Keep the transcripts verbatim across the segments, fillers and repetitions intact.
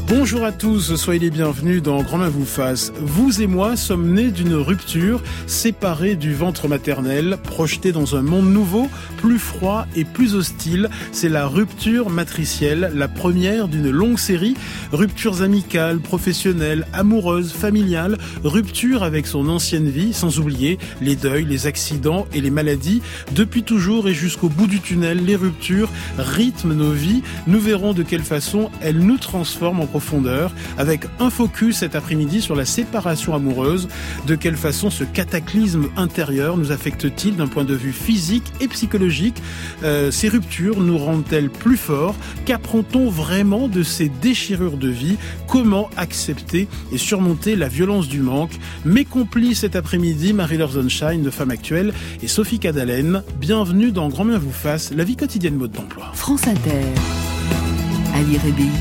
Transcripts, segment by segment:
Bonjour à tous, soyez les bienvenus dans Grand Main vous fasse. Vous et moi sommes nés d'une rupture, séparés du ventre maternel, projetés dans un monde nouveau, plus froid et plus hostile. C'est la rupture matricielle, la première d'une longue série. Ruptures amicales, professionnelles, amoureuses, familiales, rupture avec son ancienne vie, sans oublier les deuils, les accidents et les maladies. Depuis toujours et jusqu'au bout du tunnel, les ruptures rythment nos vies. Nous verrons de quelle façon elles nous transforment en profondeur, avec un focus cet après-midi sur la séparation amoureuse. De quelle façon ce cataclysme intérieur nous affecte-t-il d'un point de vue physique et psychologique? euh, Ces ruptures nous rendent-elles plus forts? Qu'apprend-on vraiment de ces déchirures de vie? Comment accepter et surmonter la violence du manque? Mes complices cet après-midi, Marie-Laure Zonshine de Femme Actuelle et Sophie Cadalen. Bienvenue dans Grand Bien vous fasse, la vie quotidienne mode d'emploi. France Inter, Ali Rébéi,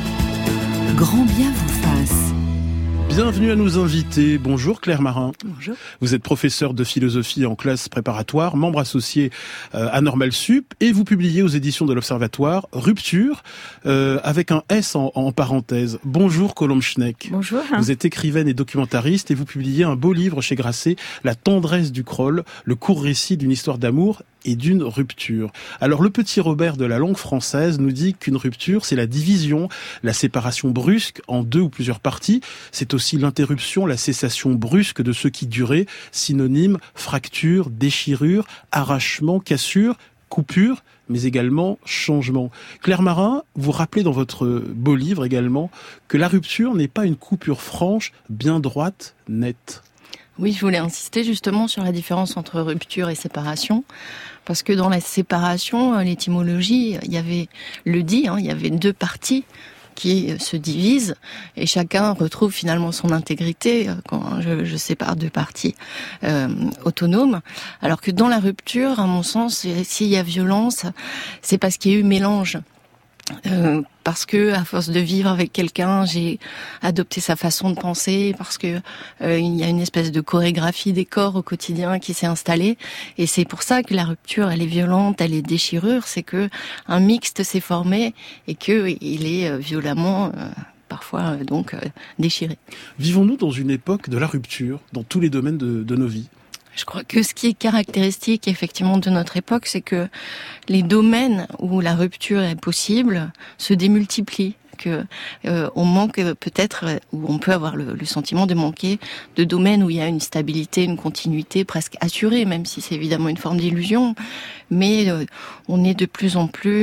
Grand Bien vous fasse. Bienvenue à nos invités. Bonjour Claire Marin. Bonjour. Vous êtes professeur de philosophie en classe préparatoire, membre associé euh, à Normal Sup, et vous publiez aux éditions de l'Observatoire Rupture, euh, avec un S en, en parenthèse. Bonjour Colombe Schneck. Bonjour. Vous êtes écrivaine et documentariste et vous publiez un beau livre chez Grasset, La tendresse du Kroll, le court récit d'une histoire d'amour et d'une rupture. Alors le petit Robert de la langue française nous dit qu'une rupture, c'est la division, la séparation brusque en deux ou plusieurs parties. C'est aussi l'interruption, la cessation brusque de ce qui durait, synonyme fracture, déchirure, arrachement, cassure, coupure, mais également changement. Claire Marin, vous rappelez dans votre beau livre également que la rupture n'est pas une coupure franche, bien droite, nette. Oui, je voulais insister justement sur la différence entre rupture et séparation, parce que dans la séparation, l'étymologie, il y avait le dit, hein, il y avait deux parties qui se divisent et chacun retrouve finalement son intégrité quand je, je sépare deux parties euh, autonomes. Alors que dans la rupture, à mon sens, s'il y a violence, c'est parce qu'il y a eu mélange. Euh, parce que à force de vivre avec quelqu'un, j'ai adopté sa façon de penser, parce que euh, il y a une espèce de chorégraphie des corps au quotidien qui s'est installée, et c'est pour ça que la rupture, elle est violente, elle est déchirure, c'est que un mixte s'est formé et que il est violemment euh, parfois euh, donc euh, déchiré. Vivons-nous dans une époque de la rupture dans tous les domaines de, de nos vies? Je crois que ce qui est caractéristique effectivement de notre époque, c'est que les domaines où la rupture est possible se démultiplient. Que euh, on manque peut-être, ou on peut avoir le, le sentiment de manquer de domaines où il y a une stabilité, une continuité presque assurée, même si c'est évidemment une forme d'illusion. Mais euh, on est de plus en plus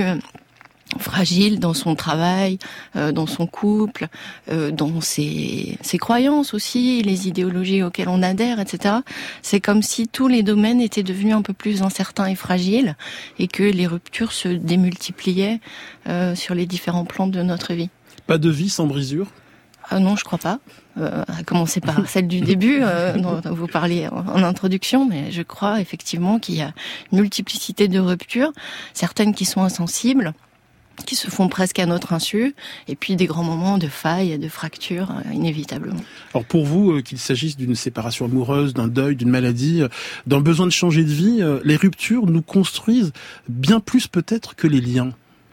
fragile dans son travail, euh, dans son couple, euh, dans ses, ses croyances aussi, les idéologies auxquelles on adhère, et cetera. C'est comme si tous les domaines étaient devenus un peu plus incertains et fragiles, et que les ruptures se démultipliaient euh, sur les différents plans de notre vie. Pas de vie sans brisure? Ah non, je crois pas. Euh, à commencer par celle du début, euh, dont vous parliez en, en introduction, mais je crois effectivement qu'il y a une multiplicité de ruptures, certaines qui sont insensibles, qui se font presque à notre insu, et puis des grands moments de failles, de fractures, euh, inévitablement. Alors pour vous, euh, qu'il s'agisse d'une séparation amoureuse, d'un deuil, d'une maladie, euh, d'un besoin de changer de vie, euh, les ruptures nous construisent bien plus peut-être que les liens.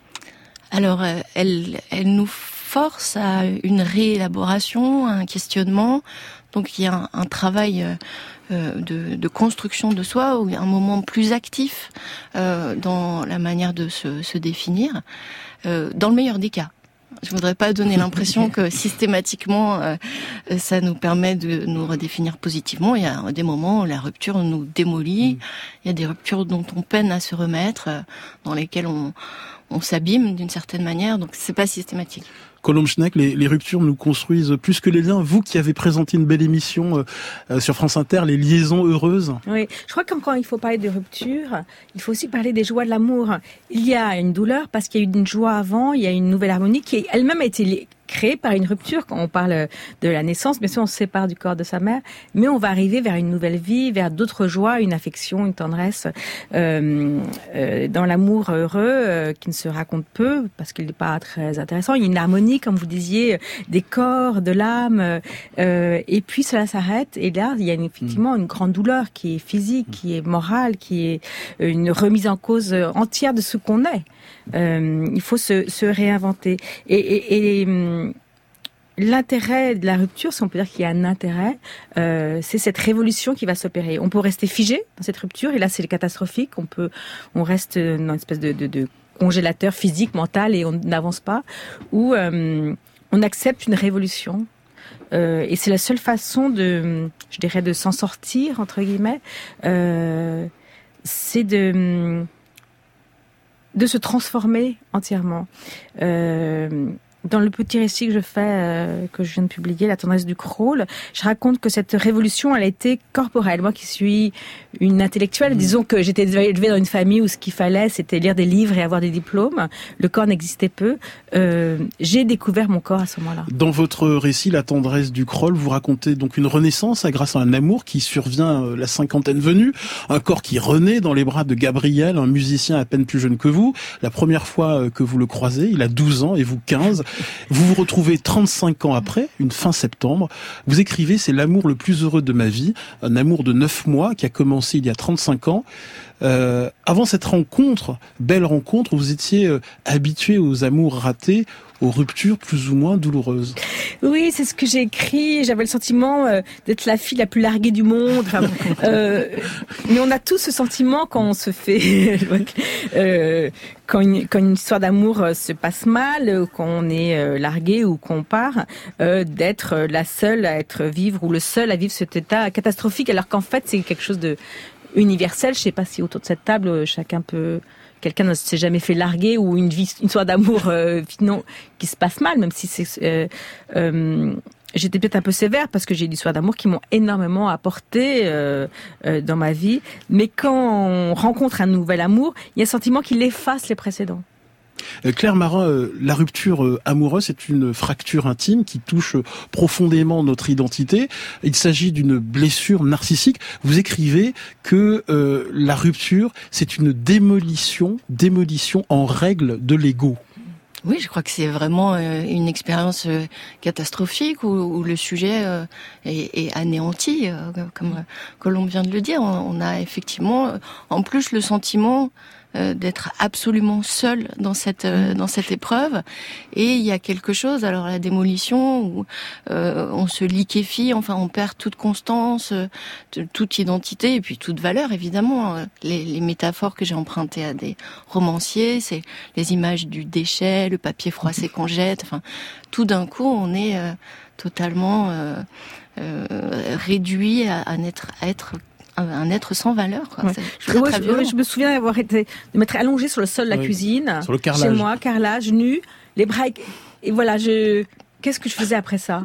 Alors, euh, elles, elles nous forcent à une réélaboration, à un questionnement. Donc il y a un, un travail euh, de, de construction de soi, ou un moment plus actif euh, dans la manière de se, se définir, euh, dans le meilleur des cas. Je voudrais pas donner l'impression que systématiquement euh, ça nous permet de nous redéfinir positivement. Il y a des moments où la rupture nous démolit. Il y a des ruptures dont on peine à se remettre, euh, dans lesquelles on, on s'abîme d'une certaine manière. Donc c'est pas systématique. Colombe Schneck, les, les ruptures nous construisent plus que les liens. Vous qui avez présenté une belle émission euh, sur France Inter, Les liaisons heureuses. Oui, je crois que quand il faut parler de rupture, il faut aussi parler des joies de l'amour. Il y a une douleur parce qu'il y a eu une joie avant, il y a une nouvelle harmonie qui elle-même a été créée par une rupture. Quand on parle de la naissance, bien sûr on se sépare du corps de sa mère, mais on va arriver vers une nouvelle vie, vers d'autres joies, une affection, une tendresse, euh, euh, dans l'amour heureux euh, qui ne se raconte peu parce qu'il n'est pas très intéressant. Il y a une harmonie, comme vous disiez, des corps, de l'âme, euh, et puis cela s'arrête. Et là, il y a une, effectivement une grande douleur qui est physique, qui est morale, qui est une remise en cause entière de ce qu'on est. Euh, il faut se, se réinventer. Et, et, et l'intérêt de la rupture, si on peut dire qu'il y a un intérêt, euh, c'est cette révolution qui va s'opérer. On peut rester figé dans cette rupture, et là c'est catastrophique. On peut, on reste dans une espèce de, de, de congélateur physique, mental, et on n'avance pas. Ou euh, on accepte une révolution. Euh, et c'est la seule façon de, je dirais, de s'en sortir, entre guillemets, euh, c'est de, de se transformer entièrement. Euh, Dans le petit récit que je fais, euh, que je viens de publier, La tendresse du crawl, je raconte que cette révolution, elle a été corporelle. Moi qui suis une intellectuelle, mmh. disons que j'étais élevée dans une famille où ce qu'il fallait, c'était lire des livres et avoir des diplômes. Le corps n'existait peu. Euh, j'ai découvert mon corps à ce moment-là. Dans votre récit, La tendresse du crawl, vous racontez donc une renaissance grâce à un amour qui survient la cinquantaine venue, un corps qui renaît dans les bras de Gabriel, un musicien à peine plus jeune que vous. La première fois que vous le croisez, il a douze ans et vous quinze. Vous vous retrouvez trente-cinq ans après, une fin septembre. Vous écrivez « C'est l'amour le plus heureux de ma vie », un amour de neuf mois qui a commencé il y a trente-cinq ans. Euh, avant cette rencontre, belle rencontre, vous étiez euh, habitué aux amours ratés, aux ruptures plus ou moins douloureuses. Oui, c'est ce que j'ai écrit. J'avais le sentiment euh, d'être la fille la plus larguée du monde. Enfin, euh, mais on a tous ce sentiment quand on se fait, euh, quand, une, quand une histoire d'amour se passe mal, quand on est euh, largué ou qu'on part, euh, d'être la seule à être vivre ou le seul à vivre cet état catastrophique, alors qu'en fait c'est quelque chose de universel. Je sais pas si autour de cette table chacun peut, quelqu'un ne s'est jamais fait larguer ou une vie, une histoire d'amour euh, non, qui se passe mal, même si c'est euh, euh, j'étais peut-être un peu sévère parce que j'ai des histoires d'amour qui m'ont énormément apporté euh, euh, dans ma vie, mais quand on rencontre un nouvel amour, il y a un sentiment qui efface les précédents. Claire Marin, la rupture amoureuse, c'est une fracture intime qui touche profondément notre identité. Il s'agit d'une blessure narcissique. Vous écrivez que euh, la rupture, c'est une démolition, démolition en règle de l'ego. Oui, je crois que c'est vraiment une expérience catastrophique où, où le sujet est, est anéanti, comme, comme l'on vient de le dire. On a effectivement, en plus, le sentiment d'être absolument seul dans cette dans cette épreuve, et il y a quelque chose, alors la démolition où euh, on se liquéfie, enfin on perd toute constance, euh, toute identité et puis toute valeur évidemment. Les, les métaphores que j'ai empruntées à des romanciers, c'est les images du déchet, le papier froissé qu'on jette, enfin tout d'un coup on est euh, totalement euh, euh, réduit à, à être à être un être sans valeur, quoi. Ouais. C'est très, ouais, très je, je me souviens d'avoir été, de m'être allongée sur le sol de la oui. cuisine, sur le carrelage. Chez moi, carrelage, nu, les bras, et voilà, je, qu'est-ce que je faisais après ça?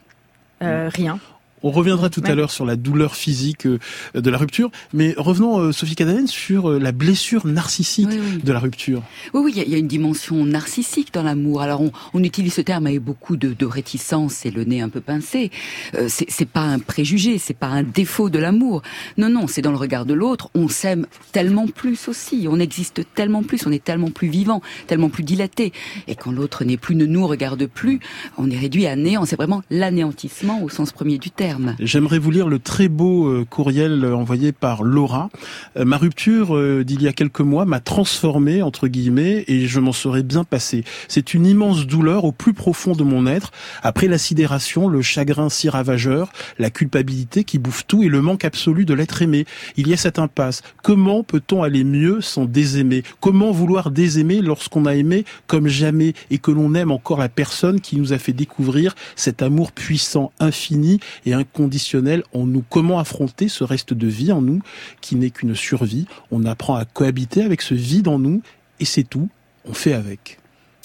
Euh, rien. On reviendra tout ouais. à l'heure sur la douleur physique de la rupture, mais revenons, Sophie Cadalen, sur la blessure narcissique oui, oui. de la rupture. Oui, oui, il y, y a une dimension narcissique dans l'amour. Alors, on, on utilise ce terme avec beaucoup de, de réticence et le nez un peu pincé. Euh, c'est, c'est pas un préjugé, c'est pas un défaut de l'amour. Non, non, c'est dans le regard de l'autre. On s'aime tellement plus aussi. On existe tellement plus. On est tellement plus vivant, tellement plus dilaté. Et quand l'autre n'est plus, ne nous regarde plus, on est réduit à néant. C'est vraiment l'anéantissement au sens premier du terme. J'aimerais vous lire le très beau courriel envoyé par Laura. Ma rupture d'il y a quelques mois m'a transformé, entre guillemets, et je m'en serais bien passé. C'est une immense douleur au plus profond de mon être. Après la sidération, le chagrin si ravageur, la culpabilité qui bouffe tout et le manque absolu de l'être aimé. Il y a cette impasse. Comment peut-on aller mieux sans désaimer? Comment vouloir désaimer lorsqu'on a aimé comme jamais et que l'on aime encore la personne qui nous a fait découvrir cet amour puissant, infini et inconditionnel en nous? Comment affronter ce reste de vie en nous qui n'est qu'une survie? On apprend à cohabiter avec ce vide en nous et c'est tout, on fait avec.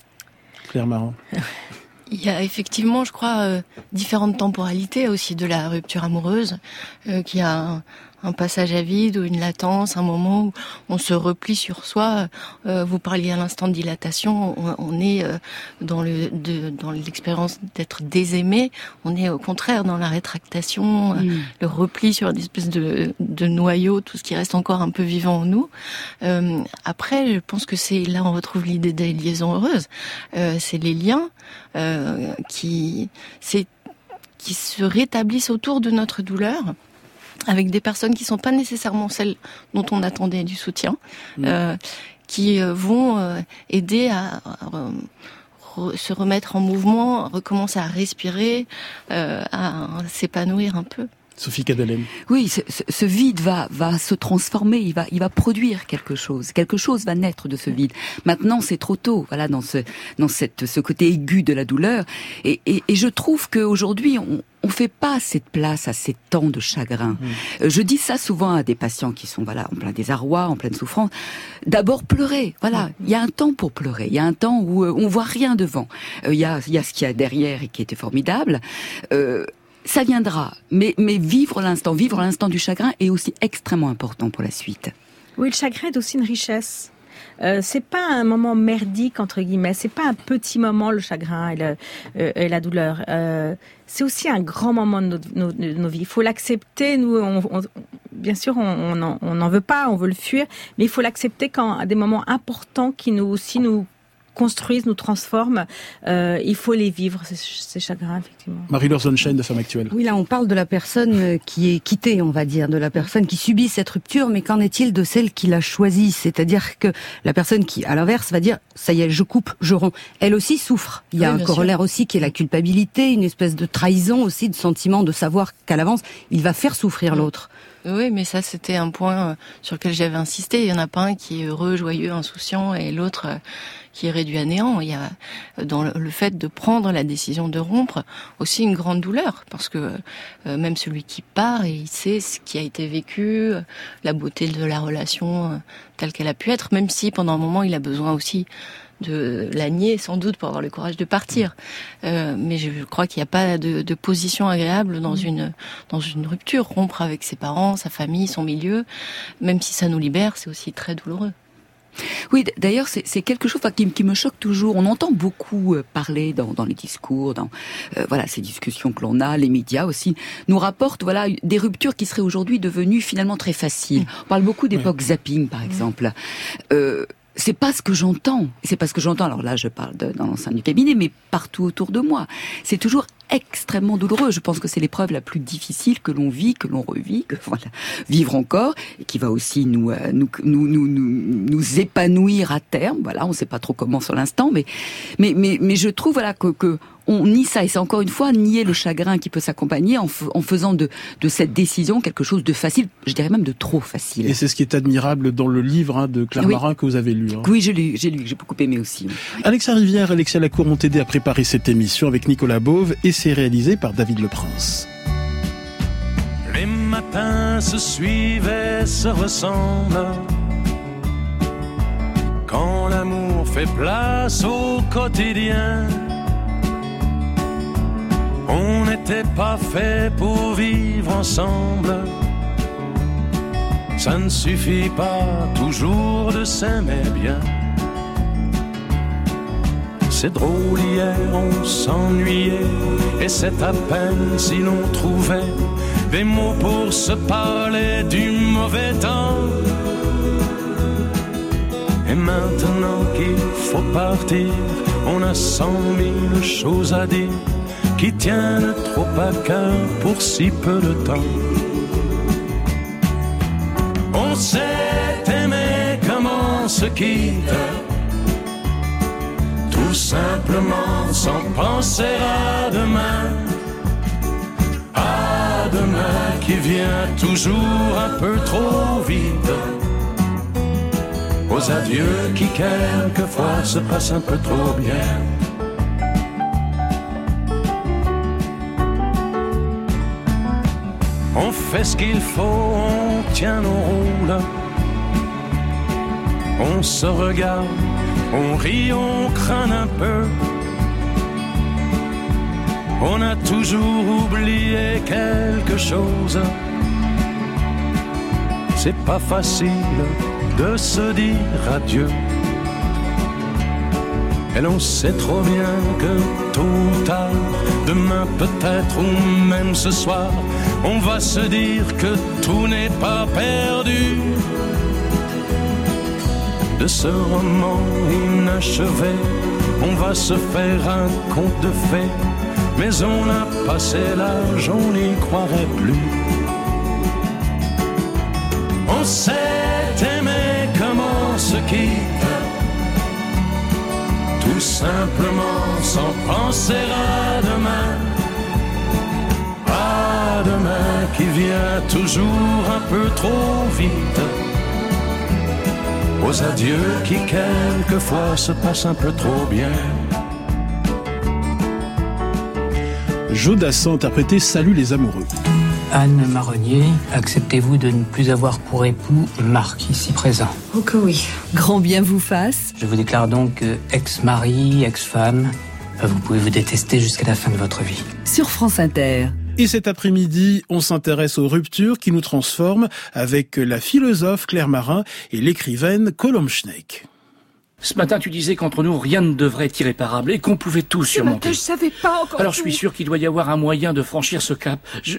Claire Marin. Il y a effectivement, je crois, euh, différentes temporalités aussi de la rupture amoureuse, euh, qui a un, un passage à vide ou une latence, un moment où on se replie sur soi. Euh, vous parliez à l'instant de dilatation, on, on est euh, dans le de, dans l'expérience d'être désaimé, on est au contraire dans la rétractation, mmh. euh, le repli sur une espèce de, de noyau, tout ce qui reste encore un peu vivant en nous. Euh, après, je pense que c'est là on retrouve l'idée des liaisons heureuses. Euh, c'est les liens euh, qui c'est qui se rétablissent autour de notre douleur, avec des personnes qui sont pas nécessairement celles dont on attendait du soutien, mmh. euh, qui vont euh, aider à, à re, se remettre en mouvement, recommencer à respirer, euh, à s'épanouir un peu. Sophie Cadalem. Oui, ce, ce vide va va se transformer, il va il va produire quelque chose. Quelque chose va naître de ce vide. Maintenant, c'est trop tôt. Voilà, dans ce dans cette ce côté aigu de la douleur. Et et, et je trouve qu'aujourd'hui, on on fait pas cette place à ces temps de chagrin. Mmh. Je dis ça souvent à des patients qui sont voilà en plein désarroi, en pleine souffrance. D'abord pleurer. Voilà, il y a un temps pour pleurer. Il y a un temps où euh, on voit rien devant. Il euh, y a il y a ce qu'il y a derrière et qui était formidable. Euh, Ça viendra, mais, mais vivre l'instant, vivre l'instant du chagrin est aussi extrêmement important pour la suite. Oui, le chagrin est aussi une richesse. Euh, c'est pas un moment merdique entre guillemets, c'est pas un petit moment le chagrin et, le, euh, et la douleur. Euh, c'est aussi un grand moment de nos, nos, de nos vies. Il faut l'accepter. Nous, on, on, bien sûr, on n'en on en veut pas, on veut le fuir, mais il faut l'accepter quand à des moments importants qui nous aussi nous construisent, nous transforment. Euh, il faut les vivre, ces, ces chagrins, effectivement. Marie-Laure Sonnenschein de Femme Actuelle. Oui, là, on parle de la personne qui est quittée, on va dire, de la personne qui subit cette rupture, mais qu'en est-il de celle qui l'a choisie? C'est-à-dire que la personne qui, à l'inverse, va dire, ça y est, je coupe, je romps. Elle aussi souffre. Il y a oui, un corollaire sûr. aussi qui est la culpabilité, une espèce de trahison aussi, de sentiment de savoir qu'à l'avance, il va faire souffrir oui. l'autre. Oui, mais ça, c'était un point sur lequel j'avais insisté. Il y en a pas un qui est heureux, joyeux, insouciant, et l'autre qui est réduit à néant. Il y a dans le fait de prendre la décision de rompre aussi une grande douleur, parce que euh, même celui qui part, il sait ce qui a été vécu, la beauté de la relation euh, telle qu'elle a pu être, même si pendant un moment il a besoin aussi de la nier sans doute pour avoir le courage de partir. Euh, mais je crois qu'il n'y a pas de, de position agréable dans une dans une rupture. Rompre avec ses parents, sa famille, son milieu, même si ça nous libère, c'est aussi très douloureux. Oui, d'ailleurs, c'est, c'est quelque chose qui, qui me choque toujours. On entend beaucoup parler dans, dans les discours, dans euh, voilà ces discussions que l'on a, les médias aussi nous rapportent voilà des ruptures qui seraient aujourd'hui devenues finalement très faciles. On parle beaucoup d'époque zapping, par exemple. Euh, C'est pas ce que j'entends. C'est pas ce que j'entends. Alors là, je parle de, dans l'enceinte du cabinet, mais partout autour de moi. C'est toujours extrêmement douloureux. Je pense que c'est l'épreuve la plus difficile que l'on vit, que l'on revit, que voilà, vivre encore, et qui va aussi nous, euh, nous, nous, nous, nous, nous épanouir à terme. Voilà, on sait pas trop comment sur l'instant, mais, mais, mais, mais je trouve voilà que, que on nie ça, et c'est encore une fois nier le chagrin qui peut s'accompagner en, f- en faisant de, de cette décision quelque chose de facile, je dirais même de trop facile. Et c'est ce qui est admirable dans le livre hein, de Claire oui. Marin que vous avez lu. Hein. Oui, j'ai lu, j'ai lu, j'ai beaucoup aimé aussi. Oui. Alexia Rivière, Alexia Lacour ont aidé à préparer cette émission avec Nicolas Beauve, et c'est réalisé par David Leprince. Les matins se suivent et se ressemblent, quand l'amour fait place au quotidien. On n'était pas fait pour vivre ensemble. Ça ne suffit pas toujours de s'aimer bien. C'est drôle, hier on s'ennuyait, et c'est à peine si l'on trouvait des mots pour se parler du mauvais temps. Et maintenant qu'il faut partir, on a cent mille choses à dire qui tiennent trop à cœur pour si peu de temps. On s'est aimé comme on se quitte, tout simplement sans penser à demain. À demain qui vient toujours un peu trop vite, aux adieux qui quelquefois se passent un peu trop bien. On fait ce qu'il faut, on tient nos rôles, on se regarde, on rit, on craint un peu. On a toujours oublié quelque chose. C'est pas facile de se dire adieu. Et l'on sait trop bien que tôt ou tard, demain peut-être ou même ce soir, on va se dire que tout n'est pas perdu. De ce roman inachevé, on va se faire un conte de fées, mais on a passé l'âge, on n'y croirait plus. On s'est aimé comme on se quitte, tout tout simplement sans penser à demain. À demain qui vient toujours un peu trop vite. Aux adieux qui quelquefois se passent un peu trop bien. Joe Dassin interprétait Salut les amoureux. Anne Marronnier, acceptez-vous de ne plus avoir pour époux Marc, ici présent? Oh que oui. Grand bien vous fasse. Je vous déclare donc ex-mari, ex-femme. Vous pouvez vous détester jusqu'à la fin de votre vie. Sur France Inter. Et cet après-midi, on s'intéresse aux ruptures qui nous transforment avec la philosophe Claire Marin et l'écrivaine Colombe Schneck. Ce matin, tu disais qu'entre nous, rien ne devrait être irréparable et qu'on pouvait tout surmonter. Ce matin, je savais pas encore. Alors, je suis sûr qu'il doit y avoir un moyen de franchir ce cap. Je...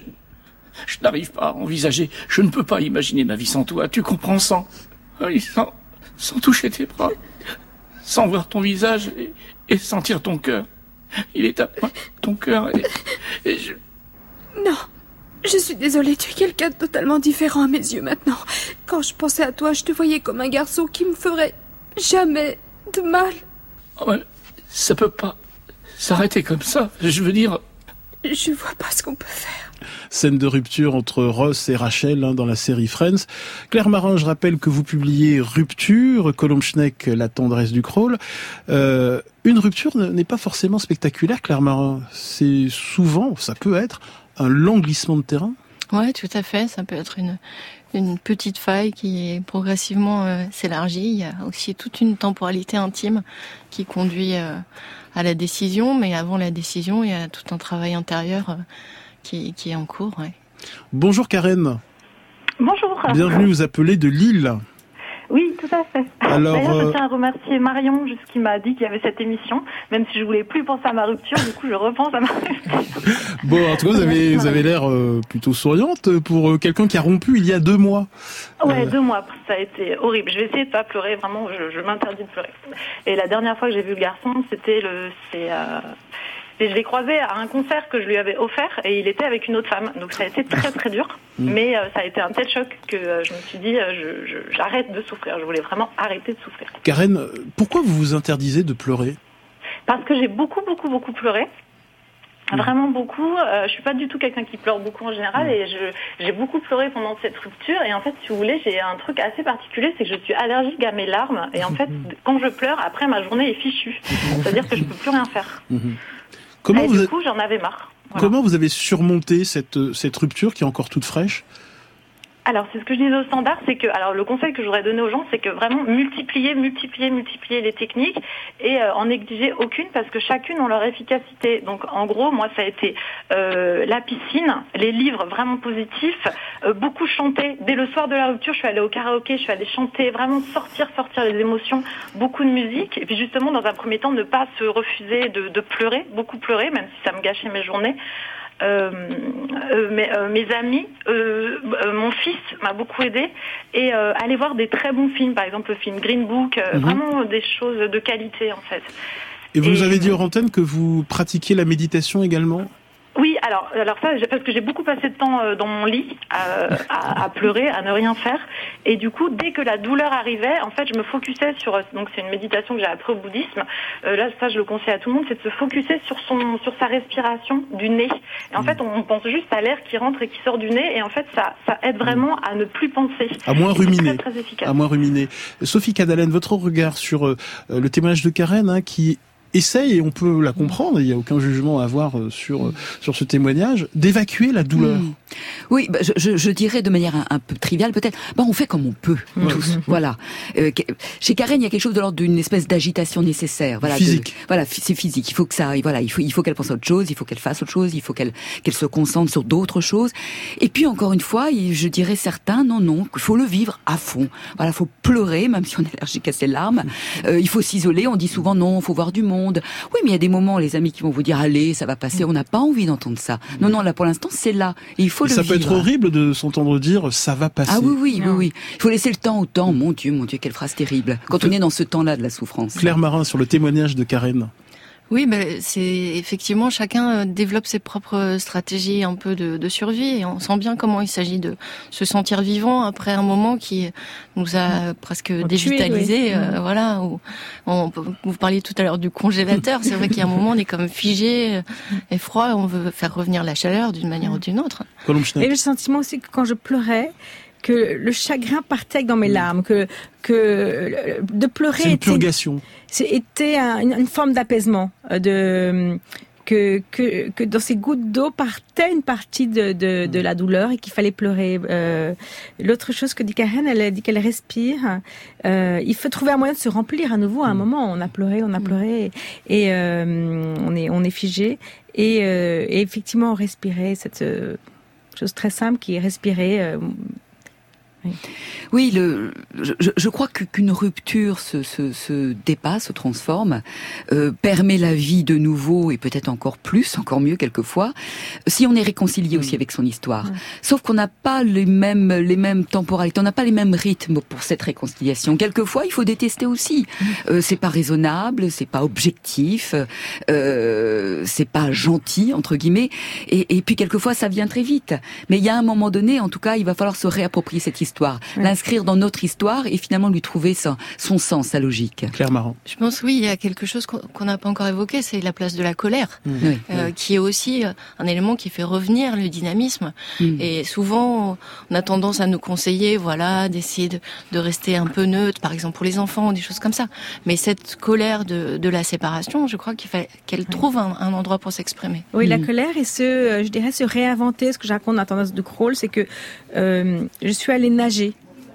Je n'arrive pas à envisager, je ne peux pas imaginer ma vie sans toi, tu comprends, sans, oui, sans, sans toucher tes bras, sans voir ton visage et, et sentir ton cœur. Il est à moi, ton cœur, et, et je... Non, je suis désolée, tu es quelqu'un de totalement différent à mes yeux maintenant. Quand je pensais à toi, je te voyais comme un garçon qui me ferait jamais de mal. Oh, mais ça peut pas s'arrêter comme ça, je veux dire... Je vois pas ce qu'on peut faire. Scène de rupture entre Ross et Rachel hein, dans la série Friends. Claire Marin, je rappelle que vous publiez Rupture, Colombe Schneck, La tendresse du crawl. Euh, une rupture n'est pas forcément spectaculaire, Claire Marin. C'est souvent, ça peut être, un long glissement de terrain. Ouais, tout à fait. Ça peut être une, une petite faille qui progressivement euh, s'élargit. Il y a aussi toute une temporalité intime qui conduit euh, à la décision. Mais avant la décision, il y a tout un travail intérieur euh, Qui, qui est en cours, ouais. Bonjour Karen. Bonjour. Bienvenue, vous appelez de Lille. Oui, tout à fait. Alors, D'ailleurs, euh... je tiens à remercier Marion, juste qui m'a dit qu'il y avait cette émission, même si je voulais plus penser à ma rupture, du coup je repense à ma rupture. Bon, en tout cas, vous avez, vous avez l'air euh, plutôt souriante pour euh, quelqu'un qui a rompu il y a deux mois. Ouais, euh... deux mois, ça a été horrible. Je vais essayer de pas pleurer, vraiment, je, je m'interdis de pleurer. Et la dernière fois que j'ai vu le garçon, c'était le... c'est. Euh... Et je l'ai croisé à un concert que je lui avais offert et il était avec une autre femme. Donc ça a été très très dur. Mmh. Mais euh, ça a été un tel choc que euh, je me suis dit, euh, je, je, j'arrête de souffrir. Je voulais vraiment arrêter de souffrir. Karen, pourquoi vous vous interdisez de pleurer ? Parce que j'ai beaucoup beaucoup beaucoup pleuré. Mmh. Vraiment beaucoup. Euh, je suis pas du tout quelqu'un qui pleure beaucoup en général mmh. et je, j'ai beaucoup pleuré pendant cette rupture. Et en fait, si vous voulez, j'ai un truc assez particulier, c'est que je suis allergique à mes larmes. Et en fait, quand je pleure, après ma journée est fichue. C'est-à-dire que je peux plus rien faire. Mmh. Comment et vous du a... coup, j'en avais marre. Voilà. Comment vous avez surmonté cette, cette rupture qui est encore toute fraîche ? Alors, c'est ce que je disais au standard, c'est que, alors le conseil que je voudrais donner aux gens, c'est que vraiment multiplier, multiplier, multiplier les techniques et euh, en négliger aucune parce que chacune ont leur efficacité. Donc, en gros, moi, ça a été euh, la piscine, les livres vraiment positifs, euh, beaucoup chanter. Dès le soir de la rupture, je suis allée au karaoké, je suis allée chanter, vraiment sortir, sortir les émotions, beaucoup de musique. Et puis justement, dans un premier temps, ne pas se refuser de, de pleurer, beaucoup pleurer, même si ça me gâchait mes journées. Euh, euh, mes, euh, mes amis, euh, euh, mon fils m'a beaucoup aidé et euh, aller voir des très bons films, par exemple le film Green Book, euh, mm-hmm. vraiment des choses de qualité en fait. Et vous et, nous avez dit hors antenne que vous pratiquiez la méditation également ? Oui, alors, alors ça, parce que j'ai beaucoup passé de temps dans mon lit à, à, à pleurer, à ne rien faire. Et du coup, dès que la douleur arrivait, en fait, je me focusais sur... Donc, c'est une méditation que j'ai appris au bouddhisme. Euh, là, ça, je le conseille à tout le monde, c'est de se focuser sur son, sur sa respiration du nez. Et en mmh. fait, on pense juste à l'air qui rentre et qui sort du nez. Et en fait, ça, ça aide vraiment à ne plus penser. À moins ruminer. Très, très efficace. À moins ruminer. Sophie Cadalen, votre regard sur euh, le témoignage de Karen, hein, qui essaye, et on peut la comprendre, il n'y a aucun jugement à avoir sur, sur ce témoignage, d'évacuer la douleur. Mmh. Oui, bah, je, je, je dirais de manière un, un peu triviale peut-être, bah, on fait comme on peut, mmh. tous. Voilà. Euh, chez Karen, il y a quelque chose de l'ordre d'une espèce d'agitation nécessaire. Voilà, physique. De, voilà, c'est physique. Il faut que ça, voilà, il faut, il faut qu'elle pense à autre chose, il faut qu'elle fasse autre chose, il faut qu'elle, qu'elle se concentre sur d'autres choses. Et puis, encore une fois, je dirais certains, non, non, il faut le vivre à fond. Voilà, il faut pleurer, même si on est allergique à ses larmes. Euh, il faut s'isoler, on dit souvent non, il faut voir du monde. Oui, mais il y a des moments, les amis qui vont vous dire allez, ça va passer. On n'a pas envie d'entendre ça. Non, non, là pour l'instant, c'est là. Et il faut et le ça vivre. peut être horrible de s'entendre dire ça va passer. Ah oui, oui, oui, oui. Il faut laisser le temps au temps. Mon Dieu, mon Dieu, quelle phrase terrible. Quand on est dans ce temps-là de la souffrance. Claire Marin sur le témoignage de Karen. Oui, ben c'est effectivement chacun développe ses propres stratégies un peu de, de survie et on sent bien comment il s'agit de se sentir vivant après un moment qui nous a presque on dévitalisé. Tué, oui. euh, mmh. Voilà. Où on, vous parliez tout à l'heure du congélateur. C'est vrai qu'il y a un moment on est comme figé et froid. On veut faire revenir la chaleur d'une manière mmh. ou d'une autre. Et le sentiment aussi que quand je pleurais, que le chagrin partait dans mes larmes, que que de pleurer c'est une était, purgation. C'était un, une, une forme d'apaisement, de que que que dans ces gouttes d'eau partait une partie de de, de la douleur et qu'il fallait pleurer. Euh, l'autre chose que dit Karen, elle a dit qu'elle respire. Euh, il faut trouver un moyen de se remplir à nouveau. À un moment, on a pleuré, on a pleuré et euh, on est on est figé et, euh, et effectivement on respirait cette euh, chose très simple qui est respirer. Euh, Oui, oui le, je, je crois que, qu'une rupture se, se, se dépasse, se transforme, euh, permet la vie de nouveau et peut-être encore plus, encore mieux quelquefois, si on est réconcilié mmh. aussi avec son histoire. Mmh. Sauf qu'on n'a pas les mêmes, les mêmes temporalités, on n'a pas les mêmes rythmes pour cette réconciliation. Quelquefois, il faut détester aussi. Mmh. Euh, c'est pas raisonnable, c'est pas objectif, euh, c'est pas gentil entre guillemets. Et, et puis quelquefois, ça vient très vite. Mais il y a un moment donné, en tout cas, il va falloir se réapproprier cette histoire. Histoire, oui. L'inscrire dans notre histoire et finalement lui trouver son, son sens, sa logique. Claire Marant. Je pense oui, il y a quelque chose qu'on n'a pas encore évoqué, c'est la place de la colère, mmh. oui. Euh, oui. qui est aussi un élément qui fait revenir le dynamisme. Mmh. Et souvent, on a tendance à nous conseiller, voilà, d'essayer de, de rester un peu neutre, par exemple pour les enfants, des choses comme ça. Mais cette colère de, de la séparation, je crois qu'il fallait qu'elle oui. trouve un, un endroit pour s'exprimer. Oui, mmh. la mmh. colère et ce, je dirais, se réinventer. Ce que je raconte dans la tendance de Kroll, c'est que euh, je suis allée nager.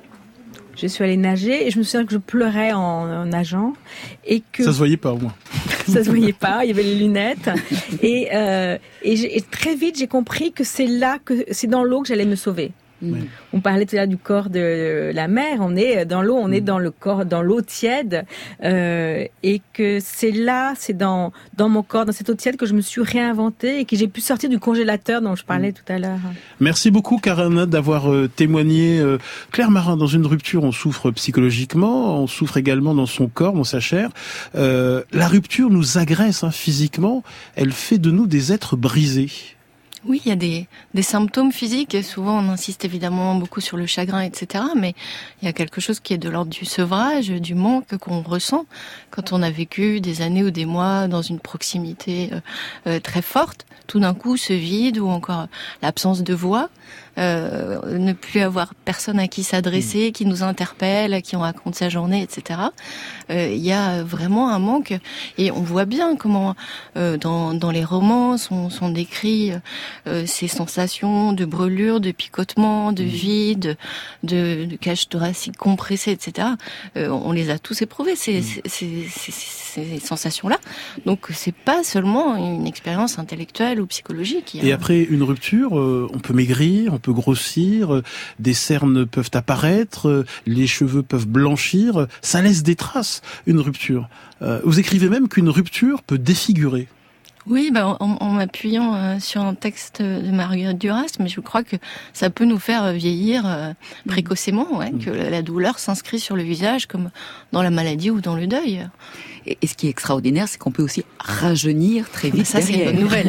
Je suis allée nager et je me souviens que je pleurais en, en nageant et que ça se voyait pas au moins. Ça se voyait pas, il y avait les lunettes et, euh, et, j'ai, et très vite j'ai compris que c'est là que c'est dans l'eau que j'allais me sauver. Oui. On parlait tout à l'heure du corps de la mer, on est dans l'eau, on est dans le corps, dans l'eau tiède, euh, et que c'est là, c'est dans dans mon corps, dans cette eau tiède que je me suis réinventée et que j'ai pu sortir du congélateur dont je parlais tout à l'heure. Merci beaucoup Karen d'avoir euh, témoigné. Euh, Claire Marant, dans une rupture, on souffre psychologiquement, on souffre également dans son corps, dans sa chair. Euh, la rupture nous agresse hein, physiquement, elle fait de nous des êtres brisés. Oui, il y a des, des symptômes physiques et souvent on insiste évidemment beaucoup sur le chagrin, et cetera. Mais il y a quelque chose qui est de l'ordre du sevrage, du manque qu'on ressent quand on a vécu des années ou des mois dans une proximité euh, euh, très forte. Tout d'un coup, ce vide ou encore l'absence de voix, euh, ne plus avoir personne à qui s'adresser, qui nous interpelle, à qui on raconte sa journée, et cetera. Euh, il y a vraiment un manque et on voit bien comment euh, dans, dans les romans sont, sont décrits euh, ces sensations de brûlure, de picotement, de vide, de, de cage thoracique compressée, et cetera. Euh, on les a tous éprouvés ces, ces, ces, ces, ces sensations-là. Donc c'est pas seulement une expérience intellectuelle ou psychologique. Et après une rupture, euh, on peut maigrir, on peut grossir, euh, des cernes peuvent apparaître, euh, les cheveux peuvent blanchir, ça laisse des traces, une rupture. Euh, vous écrivez même qu'une rupture peut défigurer. Oui, ben, en, en m'appuyant euh, sur un texte de Marguerite Duras, mais je crois que ça peut nous faire vieillir euh, précocement, ouais, mmh. que la douleur s'inscrit sur le visage comme dans la maladie ou dans le deuil. Et, et ce qui est extraordinaire, c'est qu'on peut aussi rajeunir très vite. Ça, derrière. c'est une bonne nouvelle.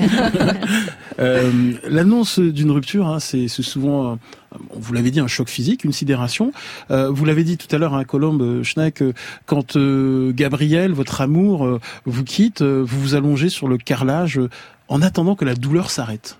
euh, l'annonce d'une rupture, hein, c'est, c'est souvent, euh, vous l'avez dit, un choc physique, une sidération. Euh, vous l'avez dit tout à l'heure, hein, Colombe Schneck, euh, quand euh, Gabriel, votre amour, euh, vous quitte, euh, vous vous allongez sur le carrelage euh, en attendant que la douleur s'arrête.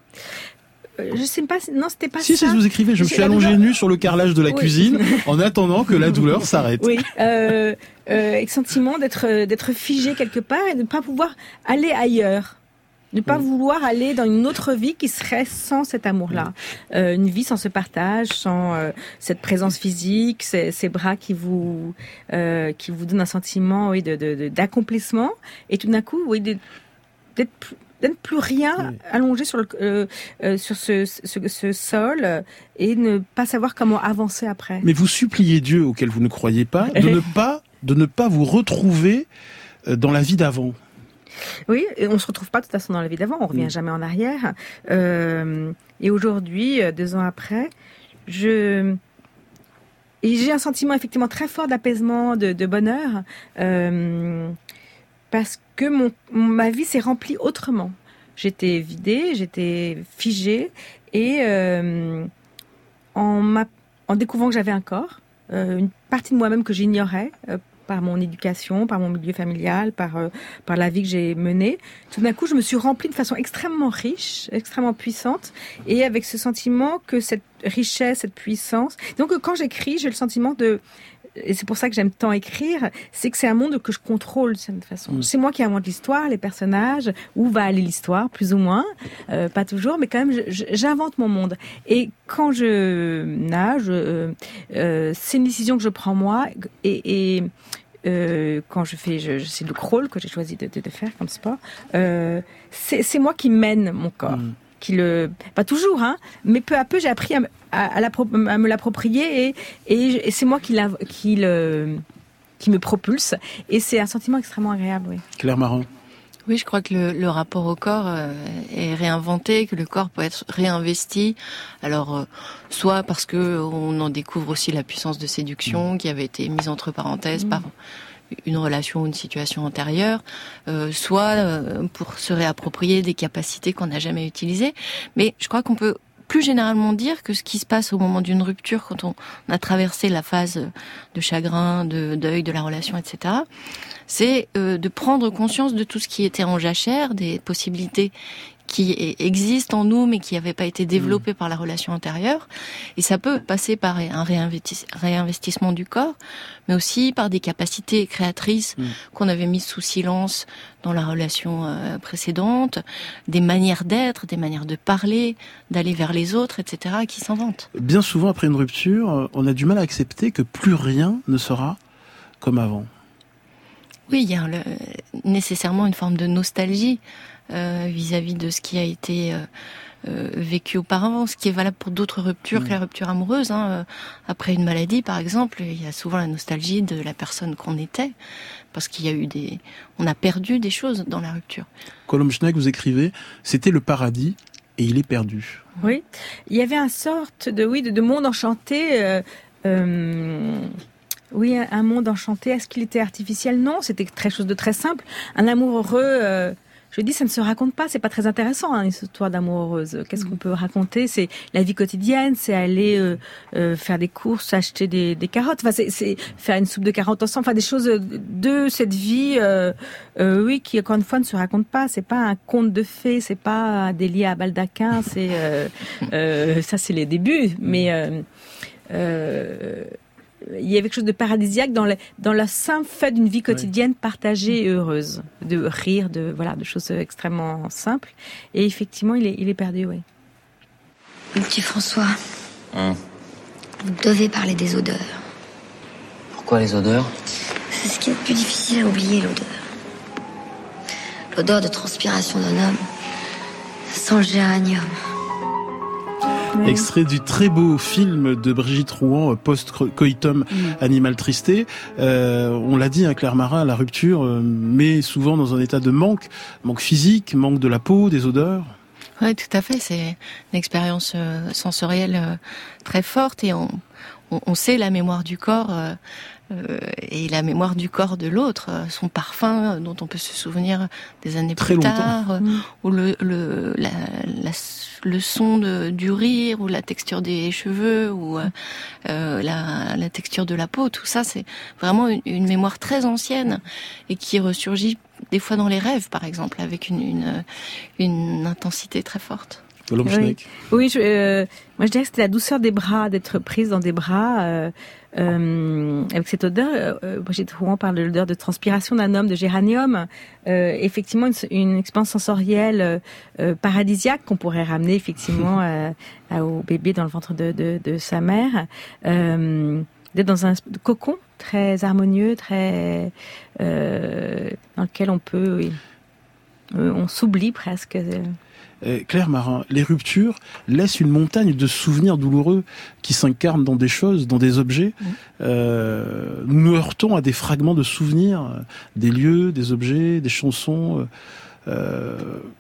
Je sais pas, non, c'était pas si, ça. Si, si, vous écrivez, je me suis allongée nue sur le carrelage de la oui. cuisine en attendant que la douleur s'arrête. Oui, euh, euh, avec sentiment d'être, d'être figé quelque part et de ne pas pouvoir aller ailleurs. Ne pas oui. vouloir aller dans une autre vie qui serait sans cet amour-là. Oui. Euh, une vie sans ce partage, sans euh, cette présence physique, ces, ces bras qui vous, euh, qui vous donnent un sentiment, oui, de, de, de, d'accomplissement. Et tout d'un coup, oui, de, d'être plus, d'être plus rien oui. allongé sur le euh, euh, sur ce, ce, ce sol euh, et ne pas savoir comment avancer après. Mais vous suppliez Dieu auquel vous ne croyez pas de ne pas de ne pas vous retrouver dans la vie d'avant. Oui, et on se retrouve pas de toute façon dans la vie d'avant, on revient oui. jamais en arrière. Euh, et aujourd'hui, deux ans après, je et j'ai un sentiment effectivement très fort d'apaisement, de, de bonheur. Euh, parce que mon, ma vie s'est remplie autrement. J'étais vidée, j'étais figée, et euh, en, ma, en découvrant que j'avais un corps, euh, une partie de moi-même que j'ignorais, euh, par mon éducation, par mon milieu familial, par euh, par la vie que j'ai menée, tout d'un coup, je me suis remplie de façon extrêmement riche, extrêmement puissante, et avec ce sentiment que cette richesse, cette puissance... Donc, quand j'écris, j'ai le sentiment de... Et c'est pour ça que j'aime tant écrire, c'est que c'est un monde que je contrôle de cette façon. Mmh. C'est moi qui invente l'histoire, les personnages, où va aller l'histoire, plus ou moins, euh, pas toujours, mais quand même, je, j'invente mon monde. Et quand je nage, euh, euh, c'est une décision que je prends moi, et, et euh, quand je fais, je, c'est le crawl que j'ai choisi de, de, de faire comme sport, euh, c'est, c'est moi qui mène mon corps. Mmh. Qui le, pas toujours, hein, mais peu à peu, j'ai appris à, à, à, à me l'approprier, et, et, et c'est moi qui, la, qui, le, qui me propulse. Et c'est un sentiment extrêmement agréable, oui. Claire Marant. Oui, je crois que le, le rapport au corps euh, est réinventé, que le corps peut être réinvesti. Alors, euh, soit parce que on en découvre aussi la puissance de séduction mmh. qui avait été mise entre parenthèses mmh. par une relation ou une situation antérieure, euh, soit euh, pour se réapproprier des capacités qu'on n'a jamais utilisées. Mais je crois qu'on peut plus généralement dire que ce qui se passe au moment d'une rupture, quand on a traversé la phase de chagrin, de deuil, de la relation, et cetera, c'est euh, de prendre conscience de tout ce qui était en jachère, des possibilités qui existent en nous, mais qui n'avaient pas été développées mmh. par la relation antérieure. Et ça peut passer par un réinvestis- réinvestissement du corps, mais aussi par des capacités créatrices mmh. qu'on avait mises sous silence dans la relation euh, précédente, des manières d'être, des manières de parler, d'aller vers les autres, et cetera, qui s'inventent. Bien souvent, après une rupture, on a du mal à accepter que plus rien ne sera comme avant. Oui, il y a le, nécessairement une forme de nostalgie euh, vis-à-vis de ce qui a été euh, euh, vécu auparavant, ce qui est valable pour d'autres ruptures mmh. que la rupture amoureuse. Hein. Après une maladie, par exemple, il y a souvent la nostalgie de la personne qu'on était, parce qu'il y a eu des, on a perdu des choses dans la rupture. Colombe Schneck, vous écrivez, c'était le paradis et il est perdu. Oui, il y avait un sorte de, oui, de, de monde enchanté. Euh, euh... Oui, un monde enchanté. Est-ce qu'il était artificiel ? Non, c'était très chose de très simple. Un amour heureux, euh, je dis, ça ne se raconte pas. C'est pas très intéressant, hein, une histoire d'amour heureuse. Qu'est-ce qu'on peut raconter ? C'est la vie quotidienne, c'est aller euh, euh, faire des courses, acheter des, des carottes. Enfin, c'est, c'est faire une soupe de carottes ensemble. Enfin, des choses de cette vie, euh, euh, oui, qui encore une fois ne se raconte pas. C'est pas un conte de fées, c'est pas des liens à baldaquin. C'est euh, euh, ça, c'est les débuts, mais. Euh, euh, il y avait quelque chose de paradisiaque dans, le, dans la simple fait d'une vie quotidienne oui. partagée et heureuse, de rire, de voilà, de choses extrêmement simples. Et effectivement, il est, il est perdu, oui. Mon petit François, hum. vous devez parler des odeurs. Pourquoi les odeurs ? C'est ce qui est le plus difficile à oublier, l'odeur. L'odeur de transpiration d'un homme sans le géranium. Oui. Extrait du très beau film de Brigitte Rouen, Post-coitum, mmh. Animal Tristé. Euh, on l'a dit, hein, Claire Marant, la rupture euh, met souvent dans un état de manque, manque physique, manque de la peau, des odeurs. Oui, tout à fait. C'est une expérience euh, sensorielle euh, très forte, et on, on, on sait la mémoire du corps euh, euh, et la mémoire du corps de l'autre, euh, son parfum euh, dont on peut se souvenir des années très plus longtemps. tard, euh, mmh. ou le, le, la, la, le son de, du rire, ou la texture des cheveux, ou euh, euh, la, la texture de la peau. Tout ça, c'est vraiment une, une mémoire très ancienne et qui ressurgit des fois dans les rêves, par exemple, avec une, une, une intensité très forte. Oui, oui je, euh, moi je dirais que c'était la douceur des bras, d'être prise dans des bras, euh, euh, avec cette odeur. Euh, Brigitte Rouen parle de l'odeur de transpiration d'un homme, de géranium. Euh, effectivement, une, une expérience sensorielle euh, paradisiaque qu'on pourrait ramener effectivement euh, au bébé dans le ventre de, de, de sa mère. Euh, d'être dans un cocon très harmonieux, très euh, dans lequel on peut, oui, euh, on s'oublie presque. Claire Marant, les ruptures laissent une montagne de souvenirs douloureux qui s'incarnent dans des choses, dans des objets. Mmh. Euh, nous nous heurtons à des fragments de souvenirs, des lieux, des objets, des chansons. Euh,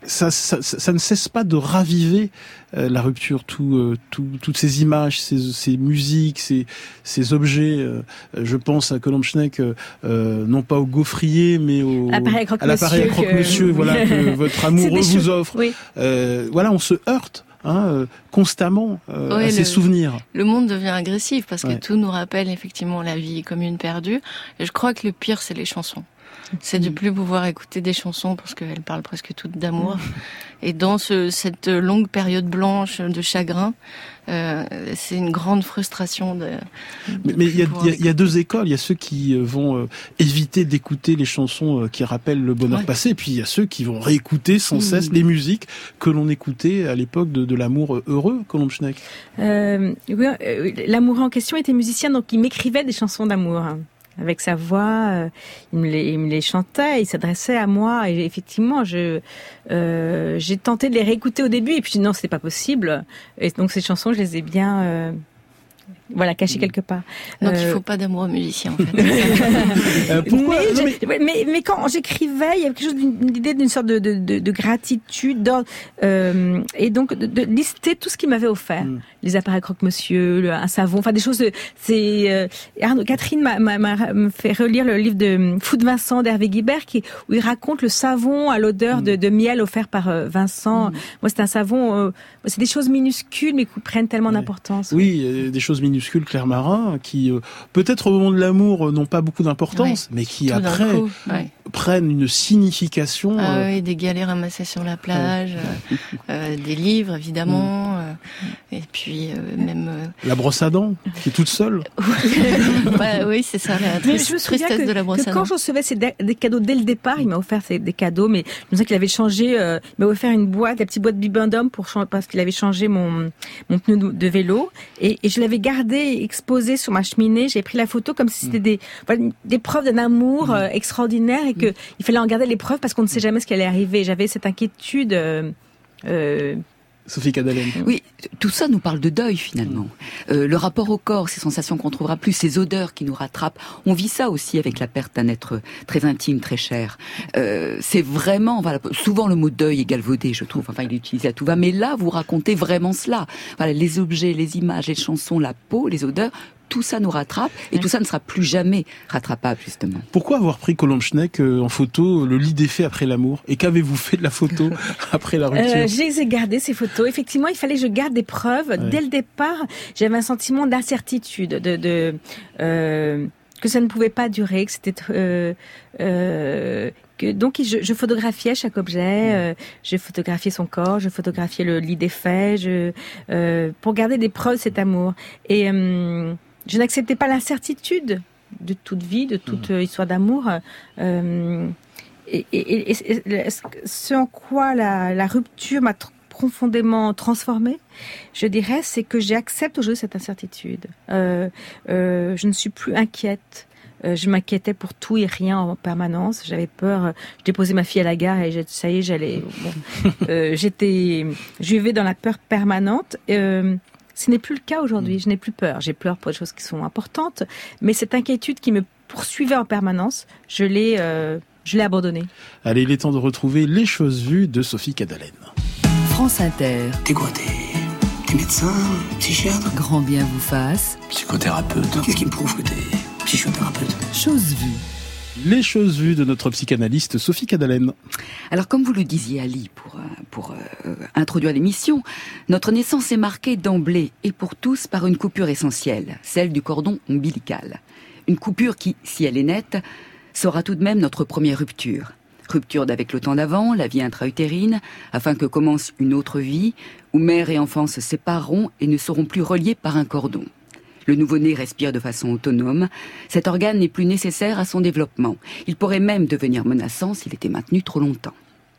Ça, ça, ça, ça ne cesse pas de raviver euh, la rupture, tout, euh, tout, toutes ces images, ces, ces musiques, ces, ces objets. Euh, je pense à Colomb-Schneck, euh, non pas au gaufrier, mais au, à l'appareil croque-monsieur, que... voilà, que votre amoureux vous offre. Oui. Euh, voilà, on se heurte. Hein, euh, constamment euh, ouais, à ces le, souvenirs. Le monde devient agressif parce que ouais. tout nous rappelle effectivement la vie commune perdue. Et je crois que le pire, c'est les chansons. C'est de plus pouvoir écouter des chansons parce qu'elles parlent presque toutes d'amour. Et dans ce, cette longue période blanche de chagrin, euh, c'est une grande frustration de. de mais il y, y, y a deux écoles. Il y a ceux qui vont euh, éviter d'écouter les chansons euh, qui rappellent le bonheur ouais. passé, et puis il y a ceux qui vont réécouter sans mmh. cesse les musiques que l'on écoutait à l'époque de, de l'amour heureux, Colomb-Schneck. Euh, oui, euh, l'amoureux en question était musicien, donc il m'écrivait des chansons d'amour. Avec sa voix, euh, il, me les, il me les chantait, il s'adressait à moi, et effectivement, je, euh, j'ai tenté de les réécouter au début, et puis non, c'était pas possible. Et donc ces chansons, je les ai bien, euh, voilà, cachées quelque part. Donc euh... il faut pas d'amoureux musicien, en fait. euh, pourquoi mais, je, mais... mais mais quand j'écrivais, il y avait quelque chose d'une idée d'une sorte de de, de, de gratitude, euh, et donc de, de lister tout ce qu'il m'avait offert. Mm. Les appareils croque-monsieur, le, un savon, enfin des choses. De, c'est euh, Arnaud, Catherine m'a, m'a, m'a fait relire le livre de Fou de Vincent d'Hervé Guibert, qui où il raconte le savon à l'odeur mm. de, de miel offert par euh, Vincent. Mm. Moi, c'est un savon. Euh, c'est des choses minuscules, mais qui prennent tellement ouais. d'importance. Oui, euh, des choses minuscules, clairmarin, qui euh, peut-être au moment de l'amour euh, n'ont pas beaucoup d'importance, ouais. mais qui Tout après coup, ouais. prennent une signification. Ah euh... oui, des galets ramassés sur la plage, ouais. euh, des livres évidemment, mm. euh, et puis Euh, même euh... la brosse à dents qui est toute seule. bah, oui, c'est ça la triste, je me tristesse que, de la brosse à dents. Quand je recevais ces des, des cadeaux dès le départ, il m'a offert ces, des cadeaux, mais je me souviens qu'il avait changé, euh, il m'a offert une boîte, la petite boîte Bibendum pour parce qu'il avait changé mon mon pneu de vélo, et, et je l'avais gardé exposé sur ma cheminée. J'ai pris la photo comme si c'était des voilà, des preuves d'un amour euh, extraordinaire, et que mmh. il fallait en garder les preuves parce qu'on ne sait jamais ce qui allait arriver. J'avais cette inquiétude. Euh, euh, Sophie Cadalen. Oui, tout ça nous parle de deuil finalement. Euh, le rapport au corps, ces sensations qu'on trouvera plus, ces odeurs qui nous rattrapent. On vit ça aussi avec la perte d'un être très intime, très cher. Euh, c'est vraiment, voilà, souvent le mot deuil est galvaudé, je trouve. Enfin, il est utilisé à tout va. Mais là, vous racontez vraiment cela. Voilà, les objets, les images, les chansons, la peau, les odeurs. Tout ça nous rattrape, et tout ça ne sera plus jamais rattrapable, justement. Pourquoi avoir pris Colomb-Schneck en photo le lit des faits après l'amour? Et qu'avez-vous fait de la photo après la rupture? euh, Je les ai gardées, ces photos. Effectivement, il fallait que je garde des preuves. Ouais. Dès le départ, j'avais un sentiment d'incertitude, de, de euh, que ça ne pouvait pas durer, que c'était... Euh, euh, que, donc, je, je photographiais chaque objet, euh, je photographiais son corps, je photographiais le lit des faits, je, euh, pour garder des preuves de cet amour. Et... Euh, je n'acceptais pas l'incertitude de toute vie, de toute mmh. histoire d'amour. Euh, et, et, et, et ce en quoi la, la rupture m'a tr- profondément transformée, je dirais, c'est que j'accepte aujourd'hui cette incertitude. Euh, euh, je ne suis plus inquiète. Euh, je m'inquiétais pour tout et rien en permanence. J'avais peur. Je déposais ma fille à la gare et je, ça y est, j'allais. Bon, euh, j'étais, je vivais dans la peur permanente. Euh, Ce n'est plus le cas aujourd'hui. Je n'ai plus peur. J'ai peur pour des choses qui sont importantes, mais cette inquiétude qui me poursuivait en permanence, je l'ai, euh, je l'ai abandonnée. Allez, il est temps de retrouver les choses vues de Sophie Cadalen. France Inter. T'es quoi, t'es, t'es médecin, psychiatre? Grand bien vous fasse. Psychothérapeute. Qu'est-ce qui me prouve que t'es psychothérapeute? Choses vues. Les choses vues de notre psychanalyste Sophie Cadalen. Alors, comme vous le disiez, Ali, pour, pour euh, introduire l'émission, notre naissance est marquée d'emblée et pour tous par une coupure essentielle, celle du cordon ombilical. Une coupure qui, si elle est nette, sera tout de même notre première rupture. Rupture d'avec le temps d'avant, la vie intra-utérine, afin que commence une autre vie, où mère et enfant se sépareront et ne seront plus reliés par un cordon. Le nouveau-né respire de façon autonome. Cet organe n'est plus nécessaire à son développement. Il pourrait même devenir menaçant s'il était maintenu trop longtemps.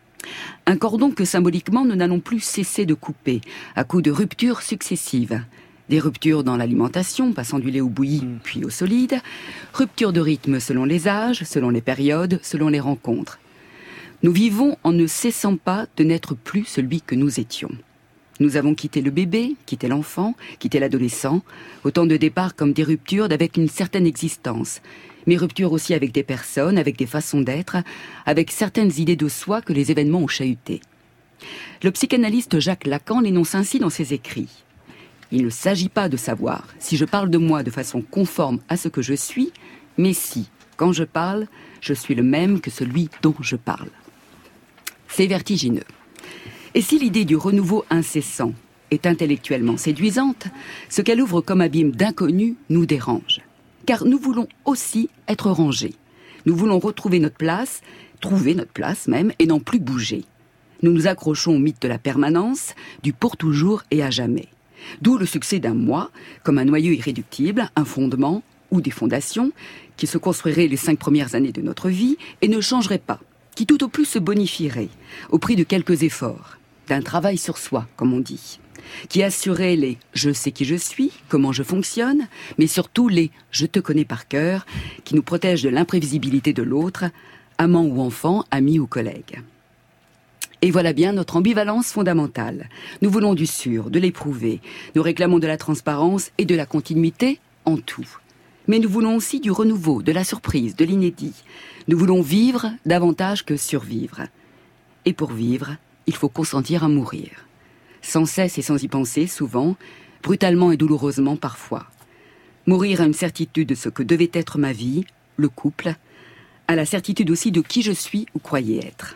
Un cordon que symboliquement nous n'allons plus cesser de couper, à coups de ruptures successives. Des ruptures dans l'alimentation, passant du lait au bouilli puis au solide. Ruptures de rythme selon les âges, selon les périodes, selon les rencontres. Nous vivons en ne cessant pas de n'être plus celui que nous étions. Nous avons quitté le bébé, quitté l'enfant, quitté l'adolescent, autant de départs comme des ruptures d'avec une certaine existence, mais ruptures aussi avec des personnes, avec des façons d'être, avec certaines idées de soi que les événements ont chahutées. Le psychanalyste Jacques Lacan l'énonce ainsi dans ses écrits. Il ne s'agit pas de savoir si je parle de moi de façon conforme à ce que je suis, mais si, quand je parle, je suis le même que celui dont je parle. C'est vertigineux. Et si l'idée du renouveau incessant est intellectuellement séduisante, ce qu'elle ouvre comme abîme d'inconnu nous dérange. Car nous voulons aussi être rangés. Nous voulons retrouver notre place, trouver notre place même, et n'en plus bouger. Nous nous accrochons au mythe de la permanence, du pour toujours et à jamais. D'où le succès d'un moi, comme un noyau irréductible, un fondement ou des fondations, qui se construiraient les cinq premières années de notre vie et ne changeraient pas, qui tout au plus se bonifieraient, au prix de quelques efforts, d'un travail sur soi, comme on dit, qui assurait les « je sais qui je suis, comment je fonctionne », mais surtout les « je te connais par cœur », qui nous protègent de l'imprévisibilité de l'autre, amant ou enfant, ami ou collègue. Et voilà bien notre ambivalence fondamentale. Nous voulons du sûr, de l'éprouvé. Nous réclamons de la transparence et de la continuité en tout. Mais nous voulons aussi du renouveau, de la surprise, de l'inédit. Nous voulons vivre davantage que survivre. Et pour vivre, il faut consentir à mourir. Sans cesse et sans y penser, souvent, brutalement et douloureusement parfois. Mourir à une certitude de ce que devait être ma vie, le couple, à la certitude aussi de qui je suis ou croyais être.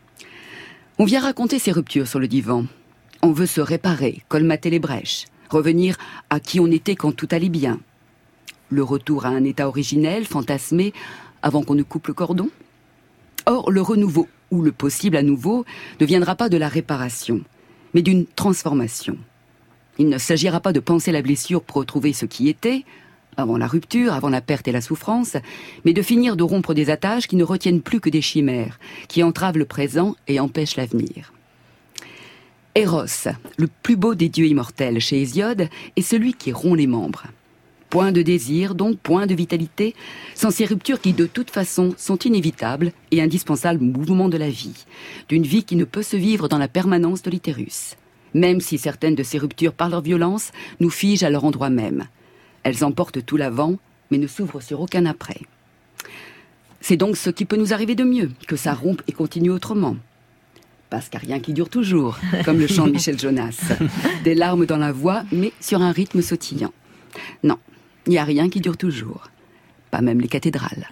On vient raconter ces ruptures sur le divan. On veut se réparer, colmater les brèches, revenir à qui on était quand tout allait bien. Le retour à un état originel, fantasmé, avant qu'on ne coupe le cordon. Or, le renouveau, ou le possible à nouveau, ne viendra pas de la réparation, mais d'une transformation. Il ne s'agira pas de penser la blessure pour retrouver ce qui était, avant la rupture, avant la perte et la souffrance, mais de finir de rompre des attaches qui ne retiennent plus que des chimères, qui entravent le présent et empêchent l'avenir. Eros, le plus beau des dieux immortels chez Hésiode, est celui qui rompt les membres. Point de désir, donc point de vitalité, sans ces ruptures qui de toute façon sont inévitables et indispensables au mouvement de la vie, d'une vie qui ne peut se vivre dans la permanence de l'utérus, même si certaines de ces ruptures par leur violence nous figent à leur endroit même. Elles emportent tout l'avant, mais ne s'ouvrent sur aucun après. C'est donc ce qui peut nous arriver de mieux, que ça rompe et continue autrement. Parce qu'il n'y a rien qui dure toujours, comme le chant de Michel Jonas. Des larmes dans la voix, mais sur un rythme sautillant. Non, il n'y a rien qui dure toujours. Pas même les cathédrales.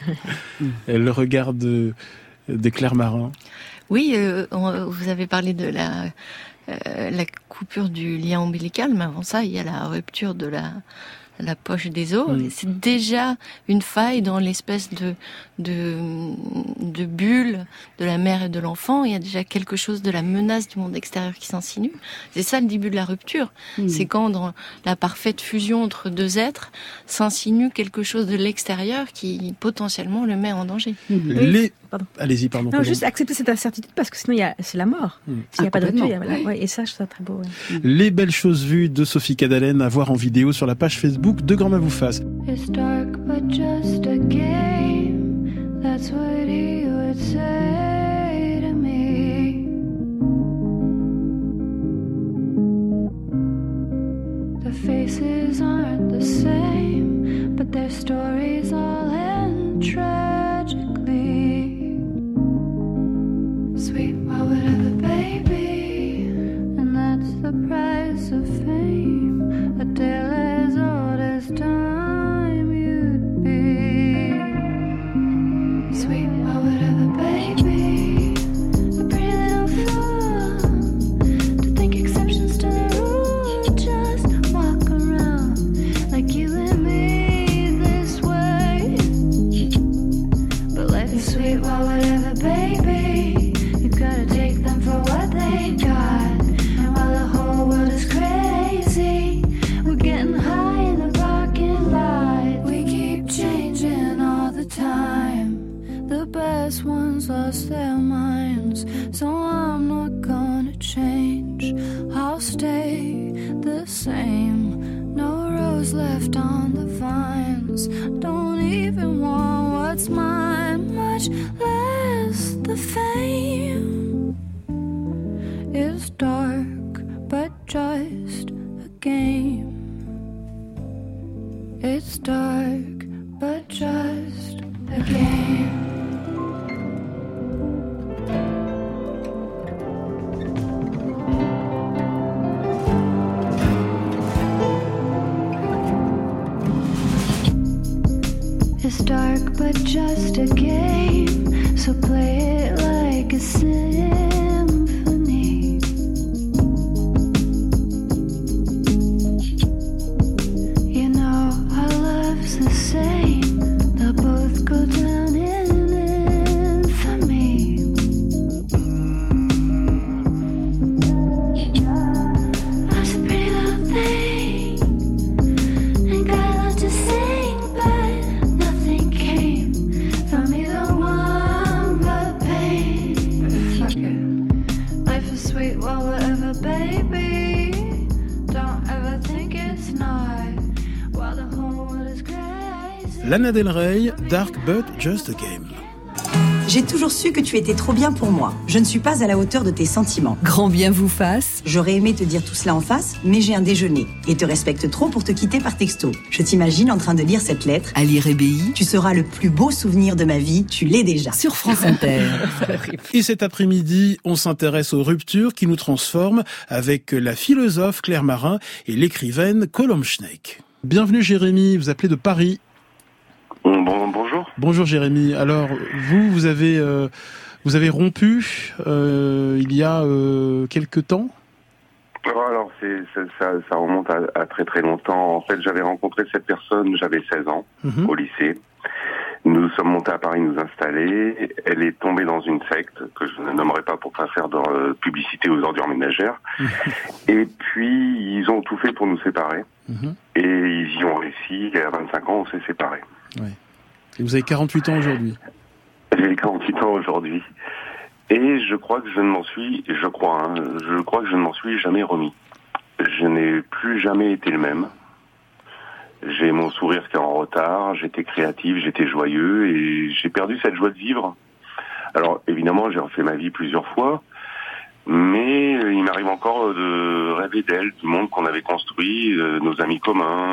Le regard de, de Claire Marin. Oui, euh, on, vous avez parlé de la, euh, la coupure du lien ombilical, mais avant ça, il y a la rupture de la... la poche des os, mmh. C'est déjà une faille dans l'espèce de, de, de bulle de la mère et de l'enfant. Il y a déjà quelque chose de la menace du monde extérieur qui s'insinue. C'est ça le début de la rupture. Mmh. C'est quand dans la parfaite fusion entre deux êtres s'insinue quelque chose de l'extérieur qui potentiellement le met en danger. Mmh. Les... Pardon. Allez-y, pardon. Non, pardon. Juste accepter cette incertitude parce que sinon il y a, c'est la mort. Mmh. S'il n'y a ah, pas de rupture, il y a, voilà. Ouais, et ça, je trouve ça très beau. Ouais. Les belles choses vues de Sophie Cadalen à voir en vidéo sur la page Facebook de Grand Main vous fasse. It's dark but just a game. That's what he would say to me. The faces aren't the same, but their stories all end tragically. Sweet, why would have a baby? And that's the price of fame. A tale as old as time you'd be. Sweet, why would have a baby? A pretty little fool to think exceptions to the rule. Just walk around like you and me this way. But life is sweet, why would have a baby? You gotta take them for what they got. And while the whole world is crazy, we're getting high in the parking lot. We keep changing all the time. The best ones lost their minds, so I'm not gonna change. I'll stay the same. No rose left on the vines. Don't even want what's mine, much less the fame. It's dark, but just a game. It's dark, but just a game. It's dark but just a game, so play it like a symphony. You know our love's the same, they'll both go down in infamy. I was a pretty little thing and got a lot to sing, but nothing came from either one but pain. Fuck it, life is sweet, well whatever, baby. Don't ever think it's not, while the whole world is crazy. Lana Del Rey, Dark but just a game. J'ai toujours su que tu étais trop bien pour moi. Je ne suis pas à la hauteur de tes sentiments. Grand bien vous fasse. J'aurais aimé te dire tout cela en face, mais j'ai un déjeuner et te respecte trop pour te quitter par texto. Je t'imagine en train de lire cette lettre. À lire Rébéi. Tu seras le plus beau souvenir de ma vie, tu l'es déjà. Sur France Inter. Et cet après-midi, on s'intéresse aux ruptures qui nous transforment avec la philosophe Claire Marin et l'écrivaine Colombe Schneck. Bienvenue Jérémy, vous appelez de Paris. Bon, bonjour. Bonjour Jérémy. Alors vous, vous avez, euh, vous avez rompu euh, il y a euh, quelque temps. Alors c'est, ça, ça, ça remonte à, à très très longtemps. En fait, j'avais rencontré cette personne, j'avais seize ans, Mhm. au lycée. Nous sommes montés à Paris nous installer. Elle est tombée dans une secte que je ne nommerai pas pour pas faire de euh, publicité aux ordures ménagères. Et puis ils ont tout fait pour nous séparer. Mhm. Et ils y ont réussi. Et à vingt-cinq ans, on s'est séparés. Ouais. Et vous avez quarante-huit ans aujourd'hui. J'ai quarante-huit ans aujourd'hui. Et je crois que je ne m'en suis, je crois, hein, je crois que je ne m'en suis jamais remis. Je n'ai plus jamais été le même. J'ai mon sourire qui est en retard, j'étais créatif, j'étais joyeux et j'ai perdu cette joie de vivre. Alors évidemment, j'ai refait ma vie plusieurs fois, mais il m'arrive encore de rêver d'elle, du monde qu'on avait construit, euh, nos amis communs,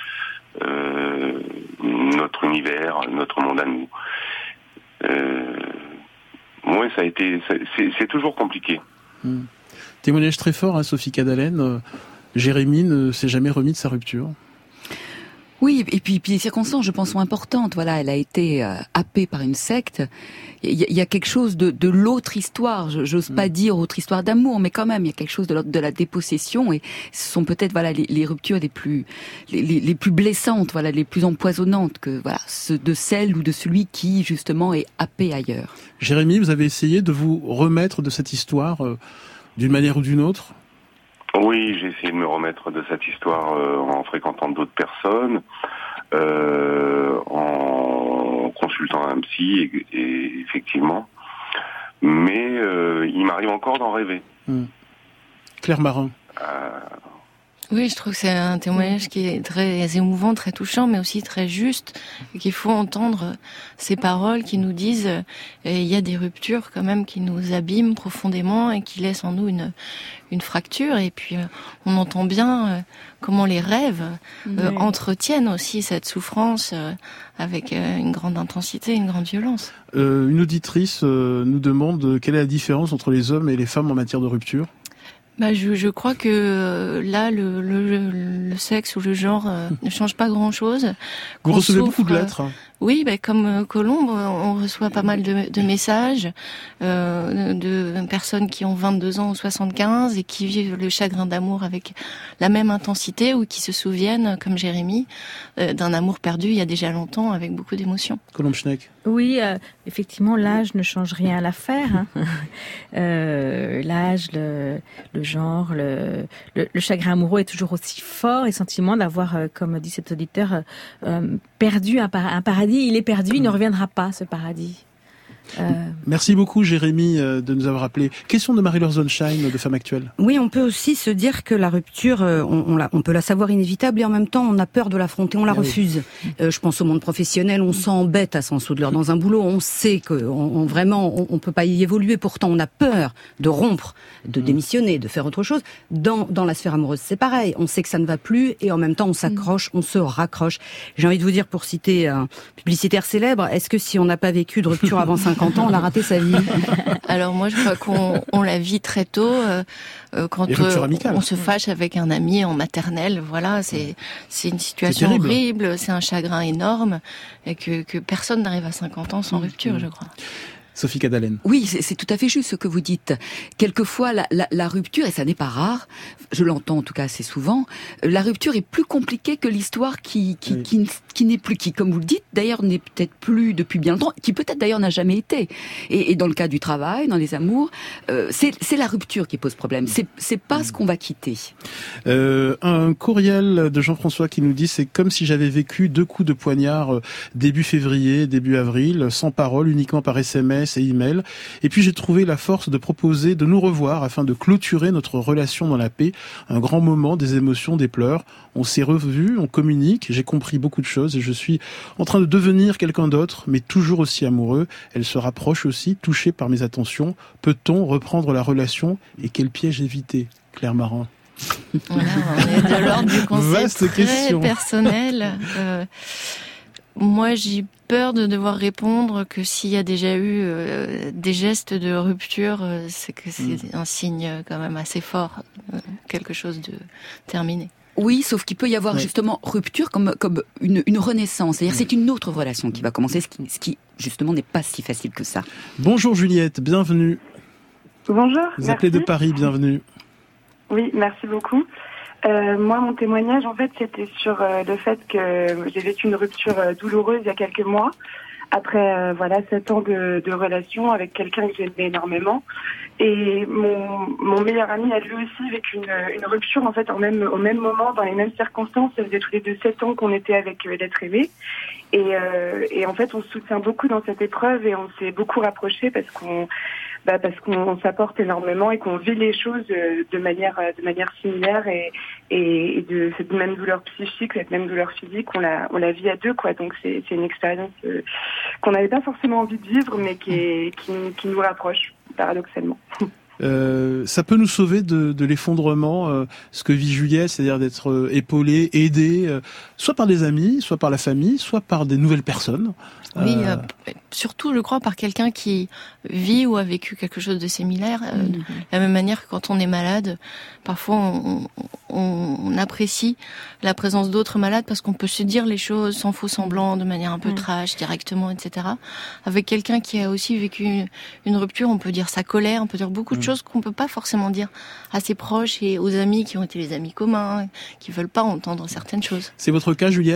euh, notre univers, notre monde à nous. Euh, ouais, ça a été, c'est, c'est, c'est toujours compliqué. Hmm. Témoignage très fort, hein, Sophie Cadalen. Euh, Jérémy ne s'est jamais remis de sa rupture. Oui, et puis, puis les circonstances, je pense, sont importantes. Voilà, elle a été euh, happée par une secte. Il y, y a quelque chose de, de l'autre histoire. Je, j'ose pas dire autre histoire d'amour, mais quand même, il y a quelque chose de, de la dépossession. Et ce sont peut-être voilà les, les ruptures les plus les, les, les plus blessantes, voilà, les plus empoisonnantes que voilà, ce, de celle ou de celui qui justement est happé ailleurs. Jérémy, vous avez essayé de vous remettre de cette histoire euh, d'une manière ou d'une autre ? Oui, j'ai essayé de me remettre de cette histoire euh, en fréquentant d'autres personnes, euh, en consultant un psy, et, et effectivement. Mais euh, il m'arrive encore d'en rêver. Mmh. Claire Marin. Euh, Oui, je trouve que c'est un témoignage qui est très émouvant, très touchant, mais aussi très juste, et qu'il faut entendre ces paroles qui nous disent euh, il y a des ruptures quand même qui nous abîment profondément et qui laissent en nous une une fracture. Et puis euh, on entend bien euh, comment les rêves euh, Oui. entretiennent aussi cette souffrance euh, avec euh, une grande intensité, une grande violence. Euh, une auditrice euh, nous demande quelle est la différence entre les hommes et les femmes en matière de rupture. Bah, je, je crois que euh, là, le, le, le sexe ou le genre euh, ne change pas grand-chose. Vous Qu'on recevez souffre, beaucoup de euh, lettres. Oui, bah, comme euh, Colombe, on reçoit pas mal de, de messages euh, de personnes qui ont vingt-deux ans ou soixante-quinze et qui vivent le chagrin d'amour avec la même intensité ou qui se souviennent, comme Jérémy, euh, d'un amour perdu il y a déjà longtemps avec beaucoup d'émotions. Colombe Schneck. Oui, euh, effectivement, l'âge ne change rien à l'affaire. Hein. Euh, l'âge, le, le genre, le, le, le chagrin amoureux est toujours aussi fort et sentiment d'avoir, euh, comme dit cet auditeur, euh, euh, perdu un, par- un paradis. Il est perdu, il ne reviendra pas, ce paradis. Euh, Merci beaucoup Jérémy euh, de nous avoir appelé. Question de Marie-Laure Zonshine de Femme Actuelle. Oui, on peut aussi se dire que la rupture, euh, on, on, la, on peut la savoir inévitable et en même temps, on a peur de l'affronter, on la Ah oui. refuse. Euh, je pense au monde professionnel, on s'embête à s'en souder dans un boulot, on sait que on, on, vraiment, on, on peut pas y évoluer. Pourtant, on a peur de rompre, de démissionner, de faire autre chose. Dans, dans la sphère amoureuse, c'est pareil. On sait que ça ne va plus et en même temps, on s'accroche, on se raccroche. J'ai envie de vous dire, pour citer un publicitaire célèbre, est-ce que si on n'a pas vécu de rupture avant cinquante cinquante ans, on a raté sa vie. Alors moi, je crois qu'on on la vit très tôt. Euh, euh, quand euh, on se fâche avec un ami en maternelle, voilà, c'est c'est une situation c'est horrible, c'est un chagrin énorme, et que, que personne n'arrive à cinquante ans sans rupture, je crois. Sophie Cadalen. Oui, c'est, c'est tout à fait juste ce que vous dites. Quelquefois, la, la, la rupture, et ça n'est pas rare, je l'entends en tout cas assez souvent, la rupture est plus compliquée que l'histoire qui qui, oui. qui, qui n'est plus, qui, comme vous le dites, d'ailleurs n'est peut-être plus depuis bien longtemps, qui peut-être d'ailleurs n'a jamais été. Et, et dans le cas du travail, dans les amours, euh, c'est, c'est la rupture qui pose problème. C'est, c'est pas ce qu'on va quitter. Euh, un courriel de Jean-François qui nous dit, c'est comme si j'avais vécu deux coups de poignard début février, début avril, sans parole, uniquement par S M S et email. Et puis j'ai trouvé la force de proposer de nous revoir afin de clôturer notre relation dans la paix. Un grand moment, des émotions, des pleurs. On s'est revus, on communique, j'ai compris beaucoup de choses et je suis en train de devenir quelqu'un d'autre, mais toujours aussi amoureux. Elle se rapproche aussi, touchée par mes attentions. Peut-on reprendre la relation et quel piège éviter? Claire Marin. Voilà, on est de l'ordre du concept Vaste très question. personnel. Euh, moi, j'ai peur de devoir répondre que s'il y a déjà eu euh, des gestes de rupture, euh, c'est que c'est mmh. un signe quand même assez fort, euh, quelque chose de terminé. Oui, sauf qu'il peut y avoir ouais. justement rupture comme comme une, une renaissance. C'est-à-dire, ouais. c'est une autre relation qui va commencer, ce qui, ce qui justement n'est pas si facile que ça. Bonjour Juliette, bienvenue. Bonjour. Vous appelez de Paris, bienvenue. Oui, merci beaucoup. Euh, moi, mon témoignage, en fait, c'était sur euh, le fait que j'ai vécu une rupture euh, douloureuse il y a quelques mois. Après, euh, voilà, sept ans de, de relation avec quelqu'un que j'aimais énormément. Et mon, mon meilleur ami a lui aussi vécu une, une rupture, en fait, en même, au même moment, dans les mêmes circonstances. Ça faisait tous les deux sept ans qu'on était avec euh, l'être aimé. Et, euh, et en fait, on se soutient beaucoup dans cette épreuve et on s'est beaucoup rapprochés parce qu'on... Bah parce qu'on s'apporte énormément et qu'on vit les choses de manière de manière similaire et et de cette même douleur psychique, cette même douleur physique, on la on la vit à deux quoi. Donc c'est c'est une expérience qu'on n'avait pas forcément envie de vivre, mais qui est, qui, qui nous rapproche paradoxalement. Euh, ça peut nous sauver de, de l'effondrement, euh, ce que vit Juliette, c'est-à-dire d'être euh, épaulé, aidé, euh, soit par des amis, soit par la famille, soit par des nouvelles personnes. Oui, euh, surtout, je crois, par quelqu'un qui vit ou a vécu quelque chose de similaire. Euh, mmh. De la même manière que quand on est malade, parfois on, on, on apprécie la présence d'autres malades parce qu'on peut se dire les choses sans faux semblant, de manière un peu mmh. trash, directement, et cetera. Avec quelqu'un qui a aussi vécu une, une rupture, on peut dire sa colère, on peut dire beaucoup de mmh. choses qu'on peut pas forcément dire à ses proches et aux amis qui ont été les amis communs, qui veulent pas entendre certaines choses. C'est votre cas, Juliette ?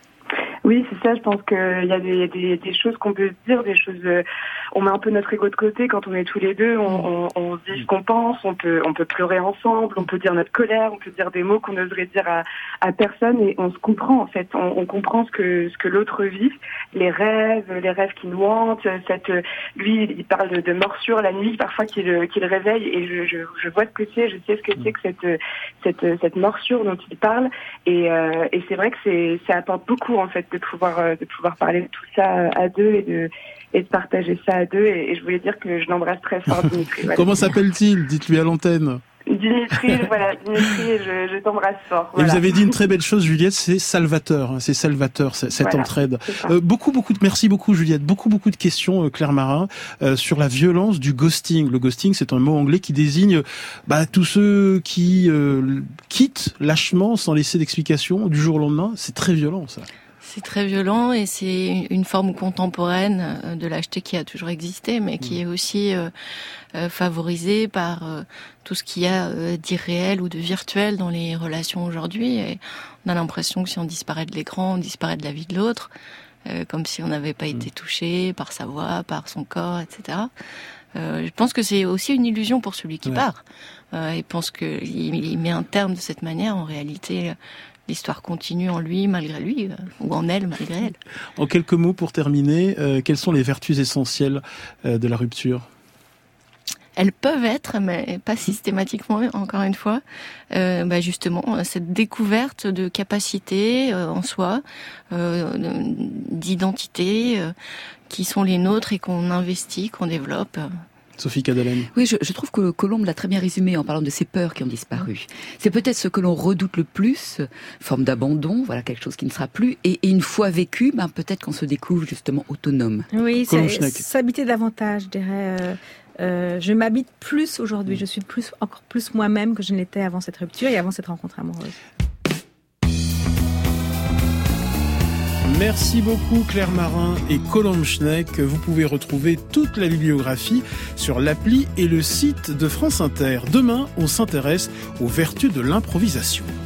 Oui, c'est ça. Je pense qu'il y a des, des, des choses qu'on peut se dire, des choses. Euh, on met un peu notre ego de côté quand on est tous les deux. On, on, on dit ce qu'on pense. On peut, on peut pleurer ensemble. On peut dire notre colère. On peut dire des mots qu'on n'oserait dire à, à personne. Et on se comprend en fait. On, on comprend ce que, ce que l'autre vit, les rêves, les rêves qui nous hantent. Cette, lui, il parle de, de morsure la nuit, parfois qu'il, qu'il réveille. Et je, je, je vois ce que c'est. Je sais ce que c'est que cette, cette, cette morsure dont il parle. Et, euh, et c'est vrai que c'est, ça apporte beaucoup en fait. de pouvoir de pouvoir parler de tout ça à deux et de et de partager ça à deux et, et je voulais dire que je l'embrasse très fort, Dimitri. Voilà. Comment s'appelle-t-il? Dites-lui à l'antenne. Dimitri, voilà, Dimitri, je, je t'embrasse fort. Voilà. Et vous avez dit une très belle chose, Juliette, c'est salvateur, hein, c'est salvateur cette voilà, entraide. Euh, beaucoup, beaucoup de merci beaucoup, Juliette. Beaucoup, beaucoup de questions, euh, Claire Marin, euh, sur la violence du ghosting. Le ghosting, c'est un mot anglais qui désigne bah, tous ceux qui euh, quittent lâchement sans laisser d'explication du jour au lendemain. C'est très violent, ça. C'est très violent et c'est une forme contemporaine de lâcheté qui a toujours existé, mais qui est aussi euh, euh, favorisée par euh, tout ce qu'il y a euh, d'irréel ou de virtuel dans les relations aujourd'hui. Et on a l'impression que si on disparaît de l'écran, on disparaît de la vie de l'autre, euh, comme si on n'avait pas été touché par sa voix, par son corps, et cetera. Euh, je pense que c'est aussi une illusion pour celui qui ouais. part. Euh, il pense qu'il il met un terme de cette manière. En réalité, l'histoire continue en lui, malgré lui, euh, ou en elle, malgré elle. En quelques mots, pour terminer, euh, quelles sont les vertus essentielles euh, de la rupture ? Elles peuvent être, mais pas systématiquement, encore une fois, euh, bah justement, cette découverte de capacités euh, en soi, euh, d'identité, euh, qui sont les nôtres et qu'on investit, qu'on développe. Sophie Cadalen. Oui, je, je trouve que Colombe l'a très bien résumé en parlant de ces peurs qui ont disparu. C'est peut-être ce que l'on redoute le plus, forme d'abandon, voilà quelque chose qui ne sera plus. Et, et une fois vécu, ben, peut-être qu'on se découvre justement autonome. Oui, c'est, s'habiter davantage, je dirais. Euh, euh, je m'habite plus aujourd'hui. Je suis plus, encore plus moi-même que je ne l'étais avant cette rupture et avant cette rencontre amoureuse. Merci beaucoup Claire Marin et Colombe Schneck. Vous pouvez retrouver toute la bibliographie sur l'appli et le site de France Inter. Demain, on s'intéresse aux vertus de l'improvisation.